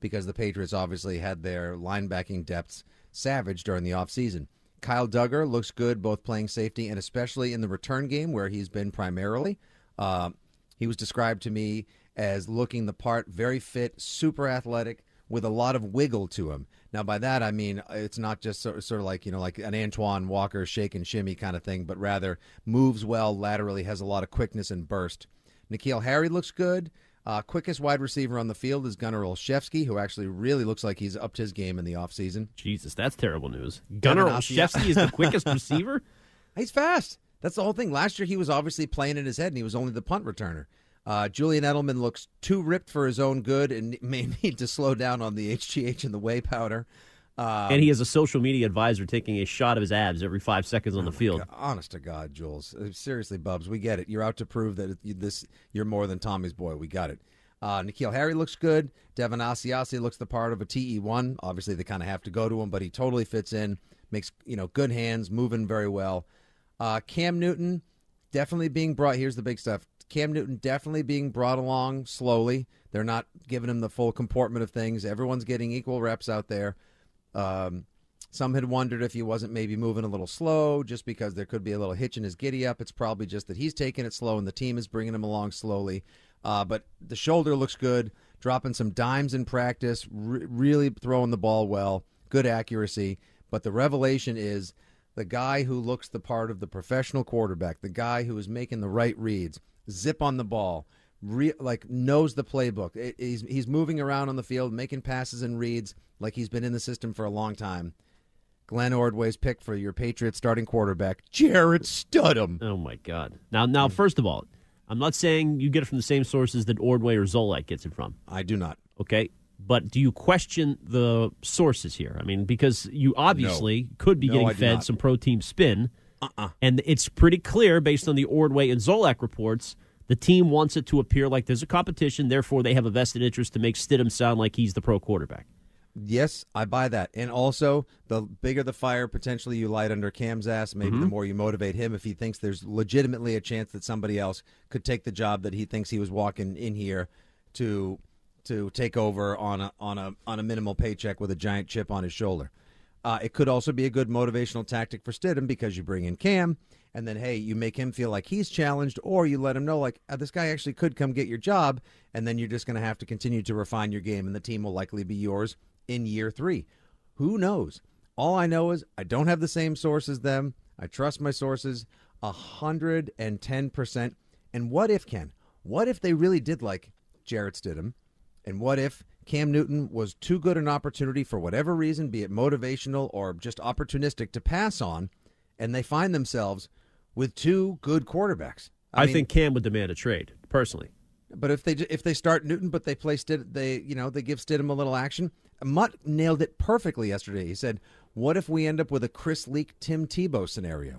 because the Patriots obviously had their linebacking depths savaged during the offseason. Kyle Duggar looks good both playing safety and especially in the return game where he's been primarily. Uh, he was described to me as looking the part, very fit, super athletic, with a lot of wiggle to him. Now, by that, I mean it's not just sort, sort of like, you know, like an Antoine Walker shake and shimmy kind of thing, but rather moves well laterally, has a lot of quickness and burst. N'Keal Harry looks good. Uh, quickest wide receiver on the field is Gunnar Olszewski, who actually really looks like he's upped his game in the offseason. Jesus, that's terrible news. Gunnar Olszewski is the quickest receiver? He's fast. That's the whole thing. Last year he was obviously playing in his head, and he was only the punt returner. Uh, Julian Edelman looks too ripped for his own good and may need to slow down on the H G H and the whey powder. Um, and he has a social media advisor taking a shot of his abs every five seconds on the field. God, honest to God, Jules. Seriously, Bubs, we get it. You're out to prove that it, this you're more than Tommy's boy. We got it. Uh, N'Keal Harry looks good. Devin Asiasi looks the part of a T E one. Obviously, they kind of have to go to him, but he totally fits in. Makes you know good hands, moving very well. Uh, Cam Newton definitely being brought. Here's the big stuff. Cam Newton definitely being brought along slowly. They're not giving him the full comportment of things. Everyone's getting equal reps out there. Um, some had wondered if he wasn't maybe moving a little slow just because there could be a little hitch in his giddy-up. It's probably just that he's taking it slow and the team is bringing him along slowly. Uh, but the shoulder looks good, dropping some dimes in practice, re- really throwing the ball well, good accuracy. But the revelation is the guy who looks the part of the professional quarterback, the guy who is making the right reads, zip on the ball, re- like knows the playbook. It, he's, he's moving around on the field, making passes and reads like he's been in the system for a long time. Glenn Ordway's pick for your Patriots starting quarterback, Jarrett Stidham. Oh, my God. Now, now, first of all, I'm not saying you get it from the same sources that Ordway or Zolak gets it from. I do not. Okay. But do you question the sources here? I mean, because you obviously no. could be no, getting I fed some pro team spin. Uh-uh. And it's pretty clear based on the Ordway and Zolak reports, the team wants it to appear like there's a competition, therefore they have a vested interest to make Stidham sound like he's the pro quarterback. Yes, I buy that. And also, the bigger the fire potentially you light under Cam's ass, maybe mm-hmm. the more you motivate him if he thinks there's legitimately a chance that somebody else could take the job that he thinks he was walking in here to to take over on a on a on a minimal paycheck with a giant chip on his shoulder. Uh, it could also be a good motivational tactic for Stidham because you bring in Cam, and then, hey, you make him feel like he's challenged, or you let him know, like, oh, this guy actually could come get your job, and then you're just going to have to continue to refine your game, and the team will likely be yours in year three. Who knows? All I know is I don't have the same source as them. I trust my sources one hundred ten percent. And what if, Ken, what if they really did like Jarrett Stidham? And what if Cam Newton was too good an opportunity for whatever reason, be it motivational or just opportunistic, to pass on, and they find themselves with two good quarterbacks? I, I mean, think Cam would demand a trade, personally. But if they if they start Newton, but they play Stid, they you know they give Stidham a little action. Mutt nailed it perfectly yesterday. He said, "What if we end up with a Chris Leak, Tim Tebow scenario?"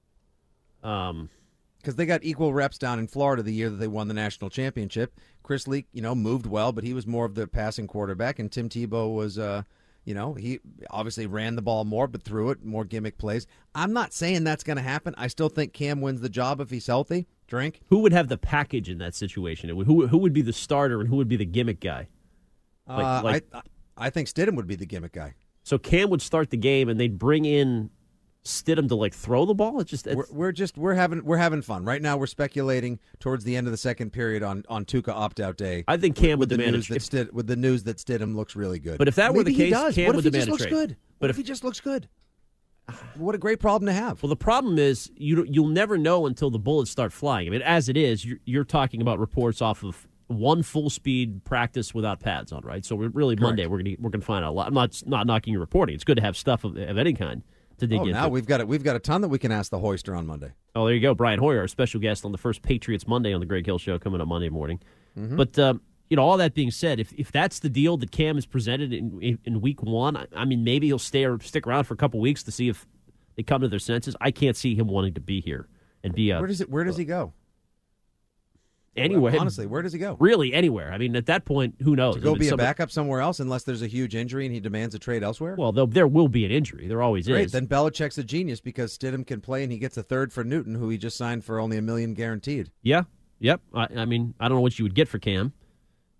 Um. Because they got equal reps down in Florida the year that they won the national championship. Chris Leak, you know, moved well, but he was more of the passing quarterback, and Tim Tebow was, uh, you know, he obviously ran the ball more, but threw it, more gimmick plays. I'm not saying that's going to happen. I still think Cam wins the job if he's healthy. Drink. Who would have the package in that situation? It would, who who would be the starter and who would be the gimmick guy? Like, uh, like, I I think Stidham would be the gimmick guy. So Cam would start the game, and they'd bring in Stidham to like throw the ball. It's just it's... We're, we're just we're having we're having fun right now. We're speculating towards the end of the second period on, on Tuca opt out day. I think Cam with, would with demand the news a, that Stid, with the news that Stidham looks really good. But if that Maybe were the case, he does. Cam what would if he demand just a looks trade. good? What if, if he just looks good? What a great problem to have. Well, the problem is you you'll never know until the bullets start flying. I mean, as it is, you're, you're talking about reports off of one full speed practice without pads on, right? So we're really Correct. Monday we're gonna we're gonna find out a lot. I'm not not knocking your reporting. It's good to have stuff of, of any kind to dig oh, into. Now we've got it. We've got a ton that we can ask the Hoister on Monday. Oh, there you go, Brian Hoyer, our special guest on the first Patriots Monday on the Greg Hill Show, coming up Monday morning. Mm-hmm. But um, you know, all that being said, if if that's the deal that Cam is presented in in, in week one, I, I mean, maybe he'll stay or stick around for a couple weeks to see if they come to their senses. I can't see him wanting to be here and be a. Where does it? Where does he go? Anywhere. Well, honestly, where does he go? Really, anywhere. I mean, at that point, who knows? To go I mean, be a somebody, backup somewhere else unless there's a huge injury and he demands a trade elsewhere? Well, there will be an injury. There always Great. is. Then Belichick's a genius because Stidham can play and he gets a third for Newton, who he just signed for only a million guaranteed. Yeah. Yep. I, I mean, I don't know what you would get for Cam.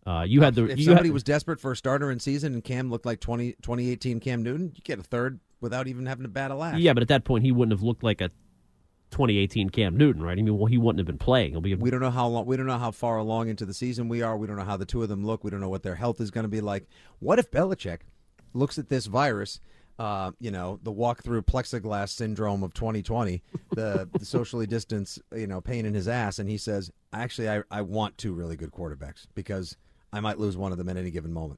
Uh, you had the if you somebody had, was desperate for a starter in season and Cam looked like twenty, twenty eighteen Cam Newton, you get a third without even having to bat a lash. Yeah, but at that point he wouldn't have looked like a twenty eighteen Cam Newton, right? I mean, well, he wouldn't have been playing. He'll be a, we don't know how long. We don't know how far along into the season we are. We don't know how the two of them look. We don't know what their health is going to be like. What if Belichick looks at this virus? Uh, you know, the walk through plexiglass syndrome of twenty twenty, the, the socially distance, you know, pain in his ass, and he says, "Actually, I I want two really good quarterbacks because I might lose one of them at any given moment."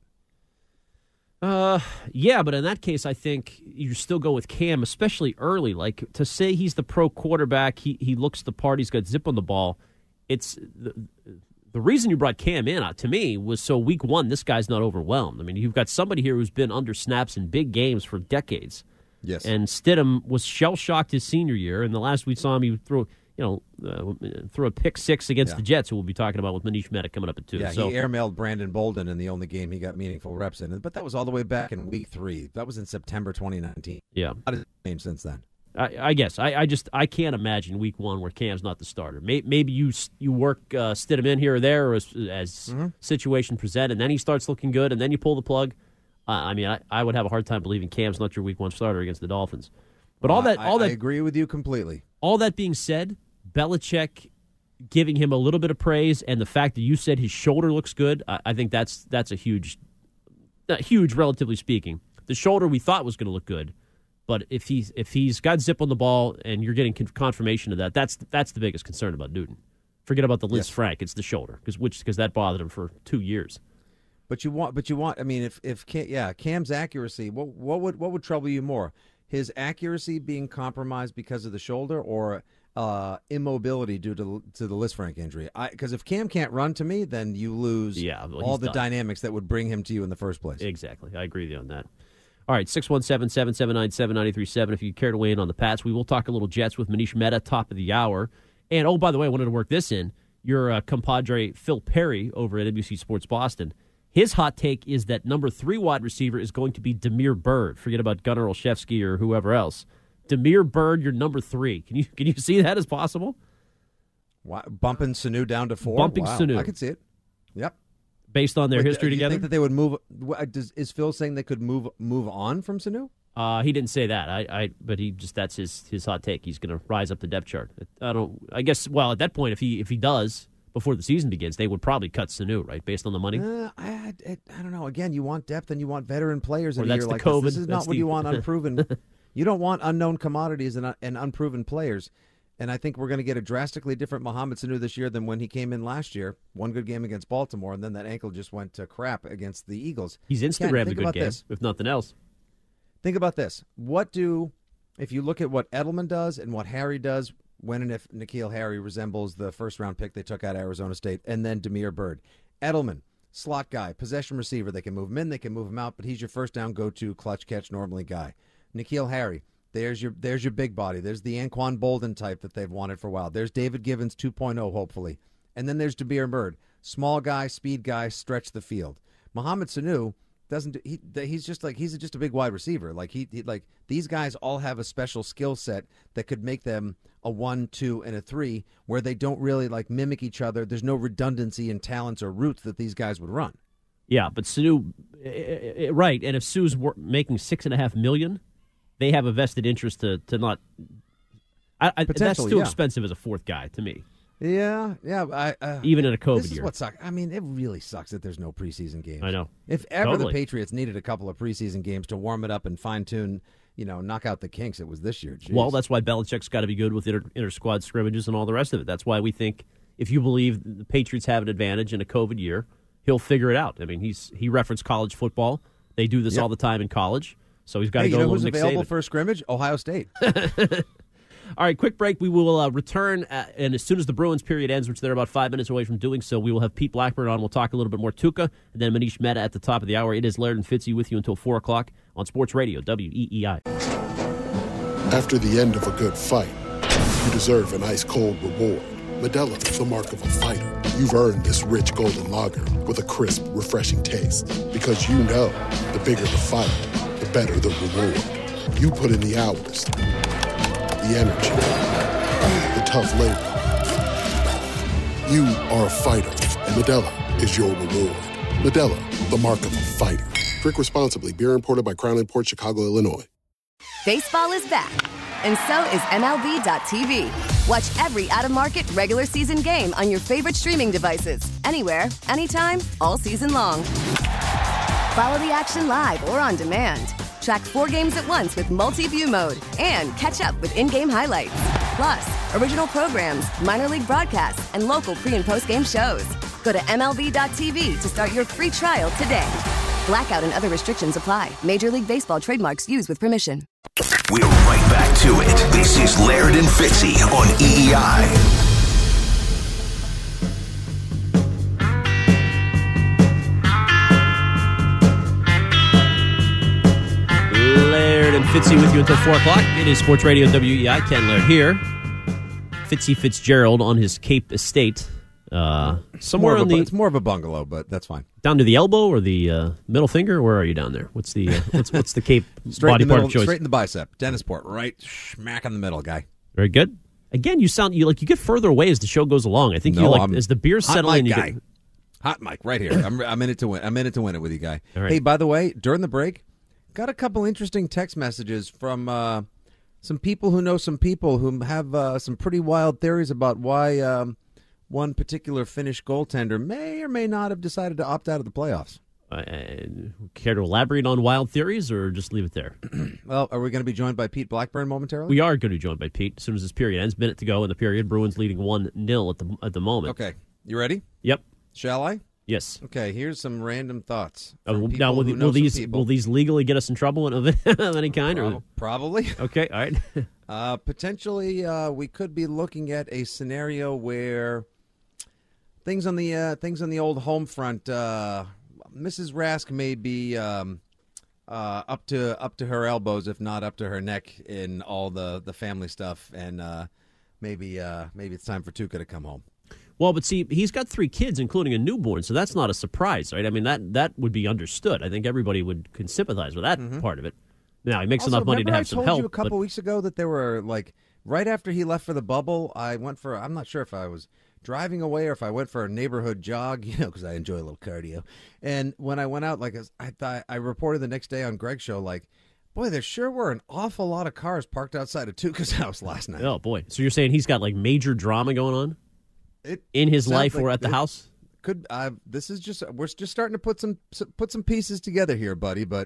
Uh, yeah, but in that case, I think you still go with Cam, especially early. Like, to say he's the pro quarterback, he he looks the part, he's got zip on the ball. It's the, the reason you brought Cam in, uh, to me, was so week one, this guy's not overwhelmed. I mean, you've got somebody here who's been under snaps in big games for decades. Yes. And Stidham was shell-shocked his senior year, and the last we saw him, he threw, you know, uh, threw a pick six against yeah. the Jets, who we'll be talking about with Manish Mehta coming up at two. Yeah, so, he airmailed Brandon Bolden in the only game he got meaningful reps in. But that was all the way back in week three. That was in September twenty nineteen. Yeah. How did it change since then? I, I guess. I, I just I can't imagine week one where Cam's not the starter. Maybe, maybe you you work uh, Stidham in here or there or as, as mm-hmm. situation presented, and then he starts looking good, and then you pull the plug. Uh, I mean, I, I would have a hard time believing Cam's not your week one starter against the Dolphins. But all that, I, all that, I agree with you completely. All that being said, Belichick giving him a little bit of praise, and the fact that you said his shoulder looks good, I, I think that's that's a huge, not huge relatively speaking. The shoulder we thought was going to look good, but if he's if he's got zip on the ball and you're getting confirmation of that, that's that's the biggest concern about Newton. Forget about the Liz yes. Frank; it's the shoulder, because which because that bothered him for two years. But you want, but you want. I mean, if if Cam, yeah, Cam's accuracy, what what would what would trouble you more? His accuracy being compromised because of the shoulder, or uh, immobility due to to the Liz Frank injury? Because if Cam can't run, to me, then you lose yeah, well, all the done. dynamics that would bring him to you in the first place. Exactly, I agree with you on that. All right, six one seven, seven seven nine, seven nine three seven if you care to weigh in on the Pats. We will talk a little Jets with Manish Mehta, top of the hour. And, oh, by the way, I wanted to work this in. Your uh, compadre Phil Perry over at N B C Sports Boston, his hot take is that number three wide receiver is going to be Damiere Byrd. Forget about Gunnar Olszewski or whoever else. Damiere Byrd, your number three. Can you can you see that as possible? Why, bumping Sanu down to four? Bumping wow. Sanu. I could see it. Yep. Based on their Wait, history do you together? think that they would move? Does, is Phil saying they could move move on from Sanu? Uh, he didn't say that. I, I, but he just that's his his hot take. He's going to rise up the depth chart. I don't. I guess. Well, at that point, if he if he does before the season begins, they would probably cut Sanu, right, based on the money. Uh, I, I I don't know. Again, you want depth and you want veteran players in or a that's year the like COVID. this. This is that's not what the... you want unproven. You don't want unknown commodities and, and unproven players. And I think we're going to get a drastically different Mohamed Sanu this year than when he came in last year. One good game against Baltimore, and then that ankle just went to crap against the Eagles. He's Instagrammed a good game, this. if nothing else. Think about this. What do, if you look at what Edelman does and what Harry does, when and if N'Keal Harry resembles the first-round pick they took out of Arizona State, and then Damiere Byrd. Edelman, slot guy, possession receiver. They can move him in, they can move him out, but he's your first-down go-to, clutch catch, normally guy. N'Keal Harry. There's your there's your big body. There's the Anquan Bolden type that they've wanted for a while. There's David Givens two point oh, hopefully. And then there's Damiere Byrd. Small guy, speed guy, stretch the field. Mohamed Sanu doesn't he he's just like he's just a big wide receiver. Like he, he like these guys all have a special skill set that could make them a one, two, and a three where they don't really like mimic each other. There's no redundancy in talents or routes that these guys would run. Yeah, but Sanu, right? And if Sue's making six and a half million. They have a vested interest to to not. I, I, that's too yeah. expensive as a fourth guy to me. Yeah, yeah. I, uh, Even in a COVID this is year. What sucks. I mean, it really sucks that there's no preseason games. I know. If ever totally. the Patriots needed a couple of preseason games to warm it up and fine tune, you know, knock out the kinks, it was this year. Jeez. Well, that's why Belichick's got to be good with inter, inter squad scrimmages and all the rest of it. That's why we think if you believe the Patriots have an advantage in a COVID year, he'll figure it out. I mean, he's he referenced college football. They do this yep. all the time in college. So he's got hey, to go you know a who's little Nick available Saban. for a scrimmage? Ohio State. All right, quick break. We will uh, return, at, and as soon as the Bruins period ends, which they're about five minutes away from doing so, we will have Pete Blackburn on. We'll talk a little bit more Tuca, and then Manish Mehta at the top of the hour. It is Laird and Fitzy with you until four o'clock on Sports Radio, W E E I. After the end of a good fight, you deserve an ice-cold reward. Modelo is the mark of a fighter. You've earned this rich golden lager with a crisp, refreshing taste. Because you know, the bigger the fight, the better the reward. You put in the hours, the energy, the tough labor. You are a fighter, and Modelo is your reward. Modelo, the mark of a fighter. Drink responsibly. Beer imported by Crown Imports, Chicago, Illinois. Baseball is back, and so is M L B dot T V. Watch every out-of-market regular season game on your favorite streaming devices, anywhere, anytime, all season long. Follow the action live or on demand. Track four games at once with multi-view mode and catch up with in-game highlights. Plus, original programs, minor league broadcasts, and local pre- and post-game shows. Go to M L B dot T V to start your free trial today. Blackout and other restrictions apply. Major League Baseball trademarks used with permission. We're right back to it. This is Laird and Fitzy on E E I. Laird and Fitzy with you until four o'clock. It is Sports Radio W E I. Ken Laird here. Fitzy Fitzgerald on his Cape Estate. Uh, somewhere on the... It's more of a bungalow, but that's fine. Down to the elbow or the uh, middle finger? Where are you down there? What's the uh, what's what's the Cape body part of choice? Straight in the bicep. Dennisport, right smack in the middle, guy. Very good. Again, you sound you like you get further away as the show goes along. I think no, you like I'm as the beers hot settle mic in. You guy. get... Hot mic right here. I'm, I'm in it to win. I'm in it to win it with you, guy. All right. Hey, by the way, during the break, got a couple interesting text messages from uh, some people who know some people who have uh, some pretty wild theories about why um, one particular Finnish goaltender may or may not have decided to opt out of the playoffs. Uh, care to elaborate on wild theories or just leave it there? Well, are we going to be joined by Pete Blackburn momentarily? We are going to be joined by Pete as soon as this period ends. Minute to go in the period. Bruins leading one nil at the at the moment. Okay. You ready? Yep. Shall I? Yes. Okay, here's some random thoughts. Uh, now, will, the, will these people. will these legally get us in trouble of, of any kind? Prob- or? Probably. Okay, all right. uh, potentially, uh, we could be looking at a scenario where things on the uh, things on the old home front. Uh, Missus Rask may be um, uh, up to up to her elbows, if not up to her neck, in all the, the family stuff, and uh, maybe uh, maybe it's time for Tuukka to come home. Well, but see, he's got three kids, including a newborn, so that's not a surprise, right? I mean, that that would be understood. I think everybody would can sympathize with that mm-hmm. part of it. Now, he makes also, enough money to have I some told help. you a couple but... weeks ago that there were, like, right after he left for the bubble, I went for, I'm not sure if I was driving away or if I went for a neighborhood jog, you know, because I enjoy a little cardio. And when I went out, like, I thought, I reported the next day on Greg's show, like, boy, there sure were an awful lot of cars parked outside of Tuukka's house last night. Oh, boy. So you're saying he's got, like, major drama going on? It in his life like or at the it house? Could I? This is just we're just starting to put some put some pieces together here, buddy. But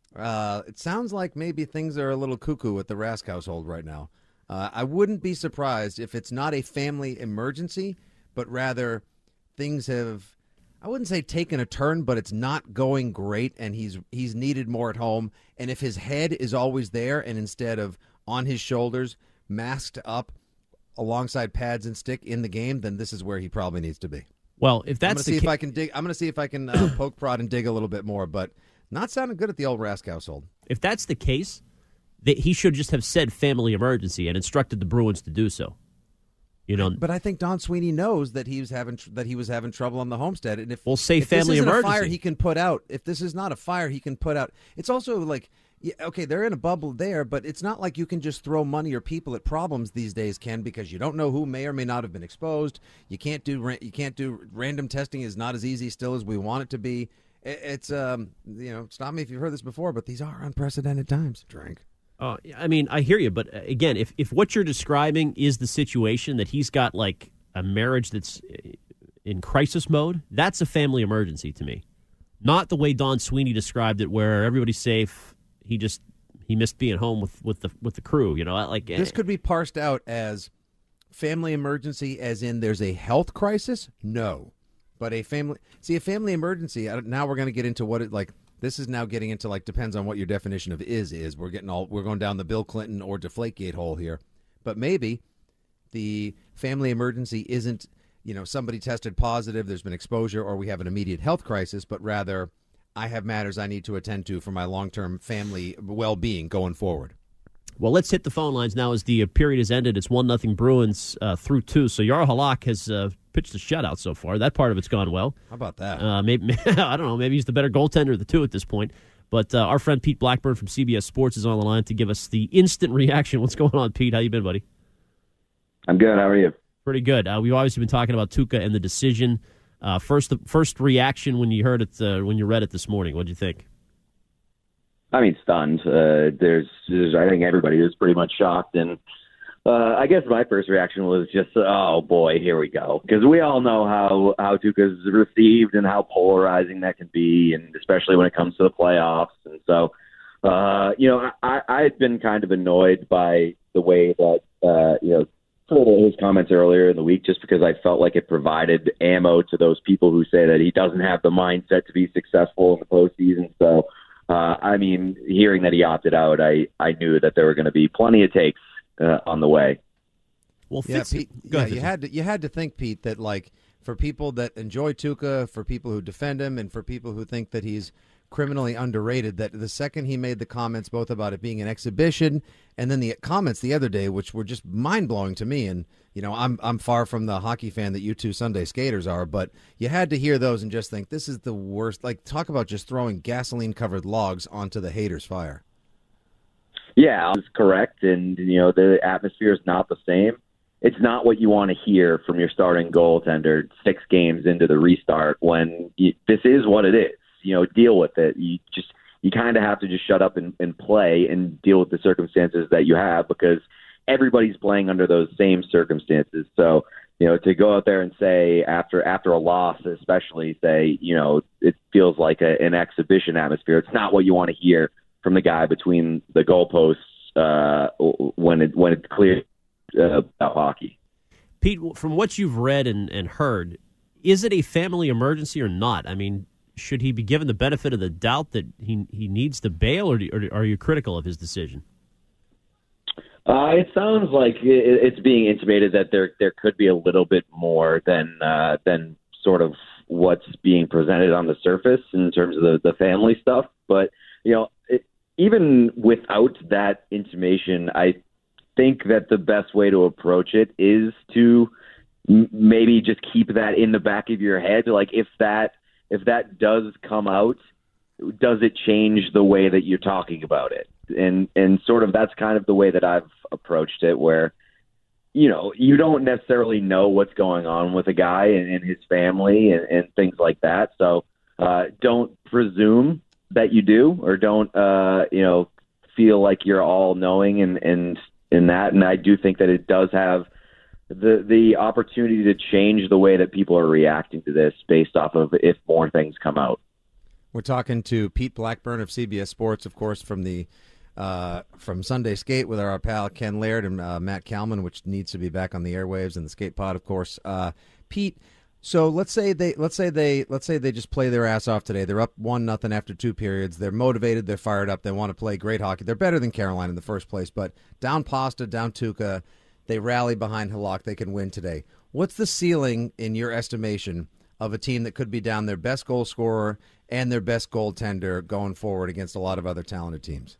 uh, it sounds like maybe things are a little cuckoo at the Rask household right now. Uh, I wouldn't be surprised if it's not a family emergency, but rather things have, I wouldn't say taken a turn, but it's not going great, and he's he's needed more at home. And if his head is always there, and instead of on his shoulders, masked up alongside pads and stick in the game, then this is where he probably needs to be. Well, if that's I'm gonna the see ca- if I can dig. I'm going to see if I can uh, poke, prod, and dig a little bit more, but not sounding good at the old Rask household. If that's the case, that he should just have said family emergency and instructed the Bruins to do so. You know, but I think Don Sweeney knows that he was having tr- that he was having trouble on the homestead, and if we'll say if family this isn't emergency, a fire he can put out. If this is not a fire, he can put out. It's also like, yeah, okay, they're in a bubble there, but it's not like you can just throw money or people at problems these days, Ken, because you don't know who may or may not have been exposed. You can't do ra- you can't do random testing is not as easy still as we want it to be. It, it's um you know, stop me if you've heard this before, but these are unprecedented times. Drink. Uh, I mean, I hear you, but again, if if what you're describing is the situation that he's got like a marriage that's in crisis mode, that's a family emergency to me. Not the way Don Sweeney described it, where everybody's safe. He just he missed being home with, with the with the crew, you know. Like this could be parsed out as family emergency, as in there's a health crisis. No, but a family see a family emergency. Now we're going to get into what it like. This is now getting into like depends on what your definition of is is. We're getting all we're going down the Bill Clinton or Deflategate hole here, but maybe the family emergency isn't you know somebody tested positive, there's been exposure, or we have an immediate health crisis, but rather, I have matters I need to attend to for my long-term family well-being going forward. Well, let's hit the phone lines now as the period has ended. It's one nothing Bruins uh, through two. So Jaro Halak has uh, pitched a shutout so far. That part of it's gone well. How about that? Uh, maybe I don't know. Maybe he's the better goaltender of the two at this point. But uh, our friend Pete Blackburn from C B S Sports is on the line to give us the instant reaction. What's going on, Pete? How you been, buddy? I'm good. How are you? Pretty good. Uh, we've obviously been talking about Tuukka and the decision. Uh, first, first reaction when you heard it, uh, when you read it this morning. What did you think? I mean, stunned. Uh, there's, there's, I think everybody was pretty much shocked, and uh, I guess my first reaction was just, oh boy, here we go, because we all know how how Tuukka's received and how polarizing that can be, and especially when it comes to the playoffs. And so, uh, you know, I, I had been kind of annoyed by the way that uh, you know some of his comments earlier in the week, just because I felt like it provided ammo to those people who say that he doesn't have the mindset to be successful in the postseason. So. Uh, I mean, hearing that he opted out, I, I knew that there were going to be plenty of takes uh, on the way. Well, yeah, Fitz, Pete, go yeah, ahead, you had to you had to think, Pete, that like for people that enjoy Tuukka, for people who defend him, and for people who think that he's criminally underrated, that the second he made the comments both about it being an exhibition and then the comments the other day, which were just mind blowing to me, and you know, I'm I'm far from the hockey fan that you two Sunday skaters are, but you had to hear those and just think this is the worst. Like, talk about just throwing gasoline covered logs onto the haters' fire. Yeah, that's correct, and you know the atmosphere is not the same. It's not what you want to hear from your starting goaltender six games into the restart when you, this is what it is. You know, deal with it. You just you kind of have to just shut up and, and play and deal with the circumstances that you have, because everybody's playing under those same circumstances. So, you know, to go out there and say after after a loss, especially say, you know, it feels like a, an exhibition atmosphere. It's not what you want to hear from the guy between the goalposts uh, when it when it's clear uh, about hockey. Pete, from what you've read and, and heard, is it a family emergency or not? I mean, should he be given the benefit of the doubt that he he needs to bail, or, do, or are you critical of his decision? Uh, it sounds like it's being intimated that there there could be a little bit more than uh, than sort of what's being presented on the surface in terms of the, the family stuff. But, you know, it, even without that intimation, I think that the best way to approach it is to m- maybe just keep that in the back of your head. Like, if that if that does come out, does it change the way that you're talking about it? And and sort of that's kind of the way that I've approached it, where, you know, you don't necessarily know what's going on with a guy and, and his family and, and things like that. So uh, don't presume that you do, or don't, uh, you know, feel like you're all knowing and, and in that. And I do think that it does have the the opportunity to change the way that people are reacting to this based off of if more things come out. We're talking to Pete Blackburn of C B S Sports, of course, from the uh, from Sunday Skate with our pal Ken Laird and uh, Matt Kalman, which needs to be back on the airwaves, and the Skate Pod, of course. Uh, Pete, so let's say they let's say they let's say they just play their ass off today. They're up one nothing after two periods. They're motivated. They're fired up. They want to play great hockey. They're better than Carolina in the first place, but down Pasta, down Tuukka, they rally behind Halak. They can win today. What's the ceiling, in your estimation, of a team that could be down their best goal scorer and their best goaltender going forward against a lot of other talented teams?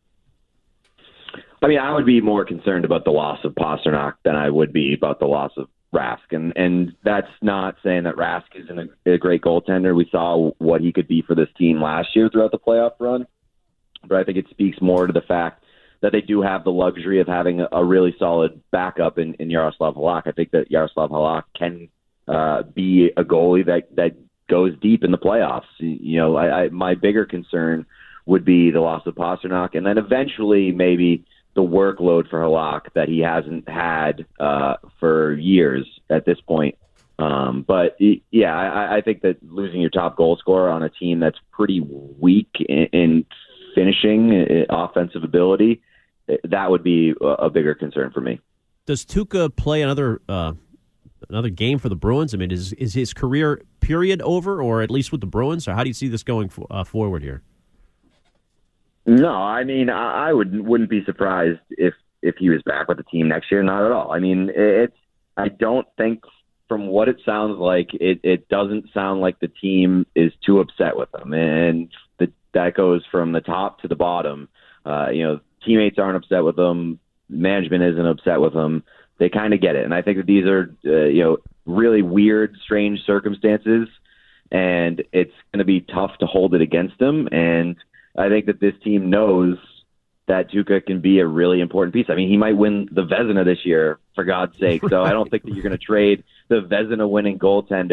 I mean, I would be more concerned about the loss of Pastrnak than I would be about the loss of Rask. And and that's not saying that Rask isn't a, a great goaltender. We saw what he could be for this team last year throughout the playoff run. But I think it speaks more to the fact that they do have the luxury of having a, a really solid backup in, in Yaroslav Halak. I think that Yaroslav Halak can uh, be a goalie that, that goes deep in the playoffs. You know, I, I, my bigger concern would be the loss of Pastrnak, and then eventually maybe the workload for Halak that he hasn't had uh, for years at this point. Um, but yeah, I, I think that losing your top goal scorer on a team that's pretty weak in, in finishing, uh, offensive ability, that would be a bigger concern for me. Does Tuukka play another uh, another game for the Bruins? I mean, is is his career period over, or at least with the Bruins? Or how do you see this going for, uh, forward here? No, I mean, I, I would wouldn't be surprised if if he was back with the team next year. Not at all. I mean, it's. I don't think, from what it sounds like, it, it doesn't sound like the team is too upset with him, and the, that goes from the top to the bottom. Uh, you know, teammates aren't upset with him. Management isn't upset with him. They kind of get it, and I think that these are uh, you know really weird, strange circumstances, and it's going to be tough to hold it against them. And I think that this team knows that Tuukka can be a really important piece. I mean, he might win the Vezina this year, for God's sake. So I don't think that you're going to trade the Vezina winning goaltender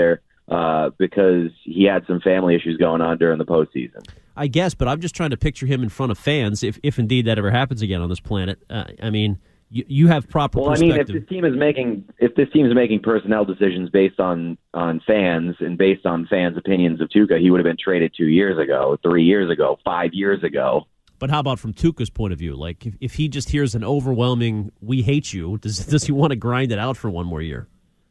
uh, because he had some family issues going on during the postseason. I guess, but I'm just trying to picture him in front of fans, if if indeed that ever happens again on this planet. Uh, I mean, you, you have proper well, perspective. I mean, if this team is making if this team is making personnel decisions based on, on fans and based on fans' opinions of Tuukka, he would have been traded two years ago, three years ago, five years ago. But how about from Tuukka's point of view? Like, if, if he just hears an overwhelming "we hate you," does does he want to grind it out for one more year?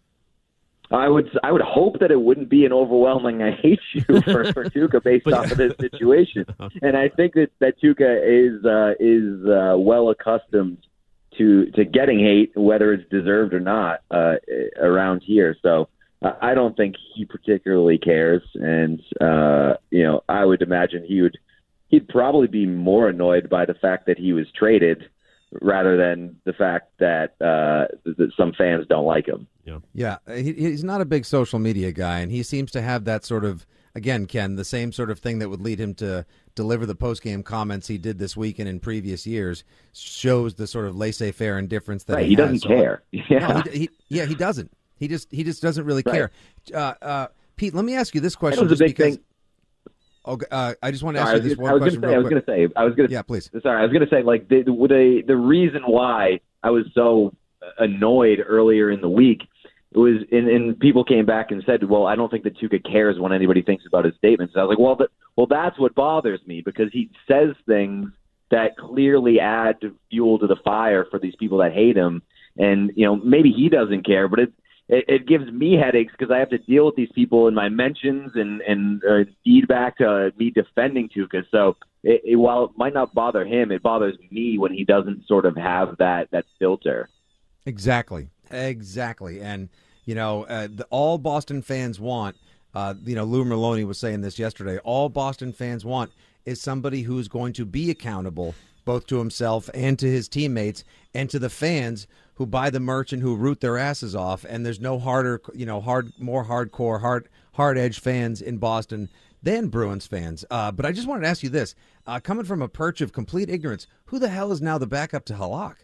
I would I would hope that it wouldn't be an overwhelming "I hate you" for, for Tuukka based off of this situation. And I think that, that Tuukka is uh, is uh, well accustomed to to getting hate, whether it's deserved or not, uh, around here. So uh, I don't think he particularly cares. And uh, you know, I would imagine he would he'd probably be more annoyed by the fact that he was traded rather than the fact that, uh, that some fans don't like him. Yeah, yeah. He, he's not a big social media guy, and he seems to have that sort of, again, Ken, the same sort of thing that would lead him to deliver the post-game comments he did this week and in previous years, shows the sort of laissez-faire indifference that right, he, he has. doesn't care. Yeah. No, he, he, yeah, he doesn't. He just he just doesn't really right. care. Uh, uh, Pete, let me ask you this question. That was a big because, thing. Okay, uh, I just want to ask sorry, you this gonna, one I was question. Gonna say, I was going to say, I was going to. Yeah, please. Sorry, I was going to say, like the, the the reason why I was so annoyed earlier in the week was, and, and people came back and said, "Well, I don't think that Tuukka cares when anybody thinks about his statements." And I was like, "Well, that, well, that's what bothers me because he says things that clearly add fuel to the fire for these people that hate him, and you know, maybe he doesn't care, but it." It, it gives me headaches because I have to deal with these people in my mentions and, and uh, feedback to me defending Tuukka. So it, it, while it might not bother him, it bothers me when he doesn't sort of have that, that filter. Exactly. Exactly. And, you know, uh, the, all Boston fans want, uh, you know, Lou Merloni was saying this yesterday, all Boston fans want is somebody who's going to be accountable both to himself and to his teammates and to the fans who buy the merch and who root their asses off. And there's no harder, you know, hard, more hardcore, hard, hard edge fans in Boston than Bruins fans. Uh, but I just wanted to ask you this: uh, coming from a perch of complete ignorance, who the hell is now the backup to Halak?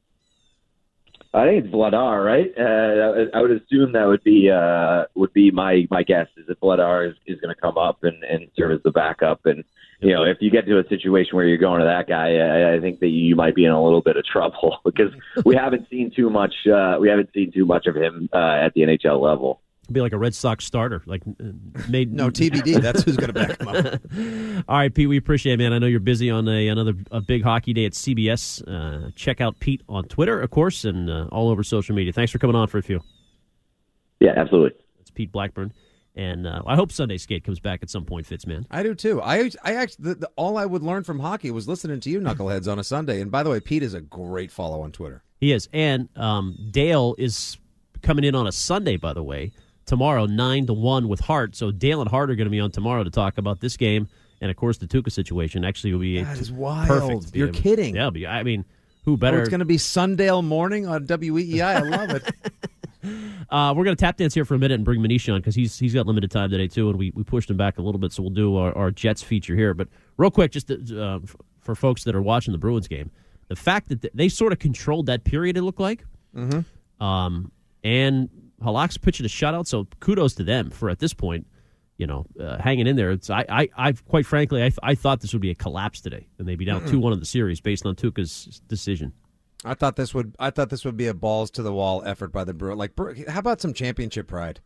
I think it's Vladar, right? Uh, I would assume that would be uh, would be my, my guess is that Vladar is, is going to come up and, and serve as the backup. And you know, if you get to a situation where you're going to that guy, I, I think that you might be in a little bit of trouble because we haven't seen too much. Uh, we haven't seen too much of him uh, at the N H L level. It'd be like a Red Sox starter, like made no T B D. That's who's going to back him up. All right, Pete, we appreciate it, man. I know you're busy on a, another a big hockey day at C B S. Uh, check out Pete on Twitter, of course, and uh, all over social media. Thanks for coming on for a few. Yeah, absolutely. It's Pete Blackburn. And uh, I hope Sunday Skate comes back at some point, Fitz, man. I do too. I I actually the, the, all I would learn from hockey was listening to you knuckleheads on a Sunday. And by the way, Pete is a great follow on Twitter. He is, and um, Dale is coming in on a Sunday, by the way, tomorrow nine to one with Hart. So Dale and Hart are going to be on tomorrow to talk about this game and of course the Tuukka situation. Actually, will be that is wild. Perfect. You're able, kidding? Yeah, be, I mean, who better? Oh, it's going to be Sundale morning on W E E I. I love it. Uh, we're going to tap dance here for a minute and bring Manish on because he's he's got limited time today too, and we, we pushed him back a little bit, so we'll do our, our Jets feature here. But real quick, just to, uh, for folks that are watching the Bruins game, the fact that they sort of controlled that period, it looked like, mm-hmm. um, and Halak's pitching a shutout, so kudos to them for at this point, you know, uh, hanging in there. It's I I I've, quite frankly I I thought this would be a collapse today, and they'd be down two one in the series based on Tuukka's decision. I thought this would. I thought this would be a balls to the wall effort by the Bruins. Like, how about some championship pride?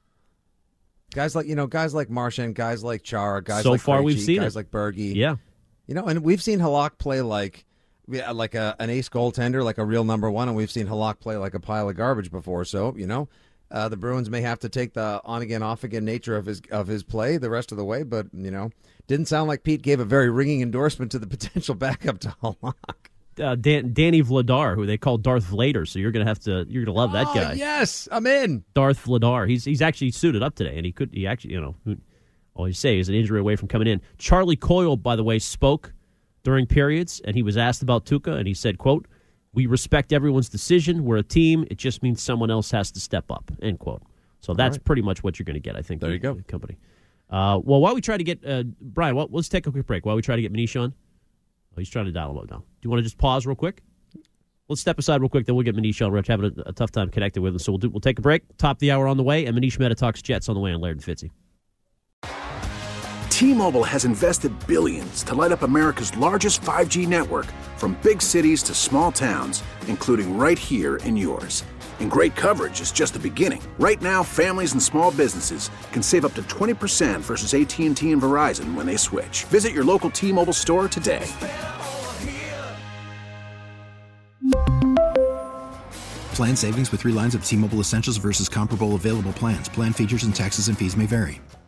Guys like you know, guys like Marchand, guys like Chara, guys so like far Krejci, we've seen guys it. like Berge. Yeah, you know, and we've seen Halak play like, like a, an ace goaltender, like a real number one, and we've seen Halak play like a pile of garbage before. So you know, uh, the Bruins may have to take the on again, off again nature of his of his play the rest of the way. But you know, didn't sound like Pete gave a very ringing endorsement to the potential backup to Halak. Uh, Dan, Danny Vladar, who they call Darth Vader, so you're gonna have to you're gonna love that oh, guy. Yes, I'm in. Darth Vladar. He's he's actually suited up today, and he could he actually you know all you say is an injury away from coming in. Charlie Coyle, by the way, spoke during periods, and he was asked about Tuukka, and he said, "quote We respect everyone's decision. We're a team. It just means someone else has to step up." End quote. So that's right. Pretty much what you're going to get, I think. There you go, the company. Uh, well, while we try to get uh, Brian, well, let's take a quick break while we try to get Manish on. Oh, he's trying to dial him up now. Do you want to just pause real quick? Let's step aside real quick, then we'll get Manish on. We're having a, a tough time connecting with him, so we'll do, we'll take a break. Top of the hour on the way, and Manish Mehta talks Jets on the way on Laird and Fitzy. T-Mobile has invested billions to light up America's largest five G network, from big cities to small towns, including right here in yours. And great coverage is just the beginning. Right now, families and small businesses can save up to twenty percent versus A T and T and Verizon when they switch. Visit your local T-Mobile store today. Plan savings with three lines of T-Mobile Essentials versus comparable available plans. Plan features and taxes and fees may vary.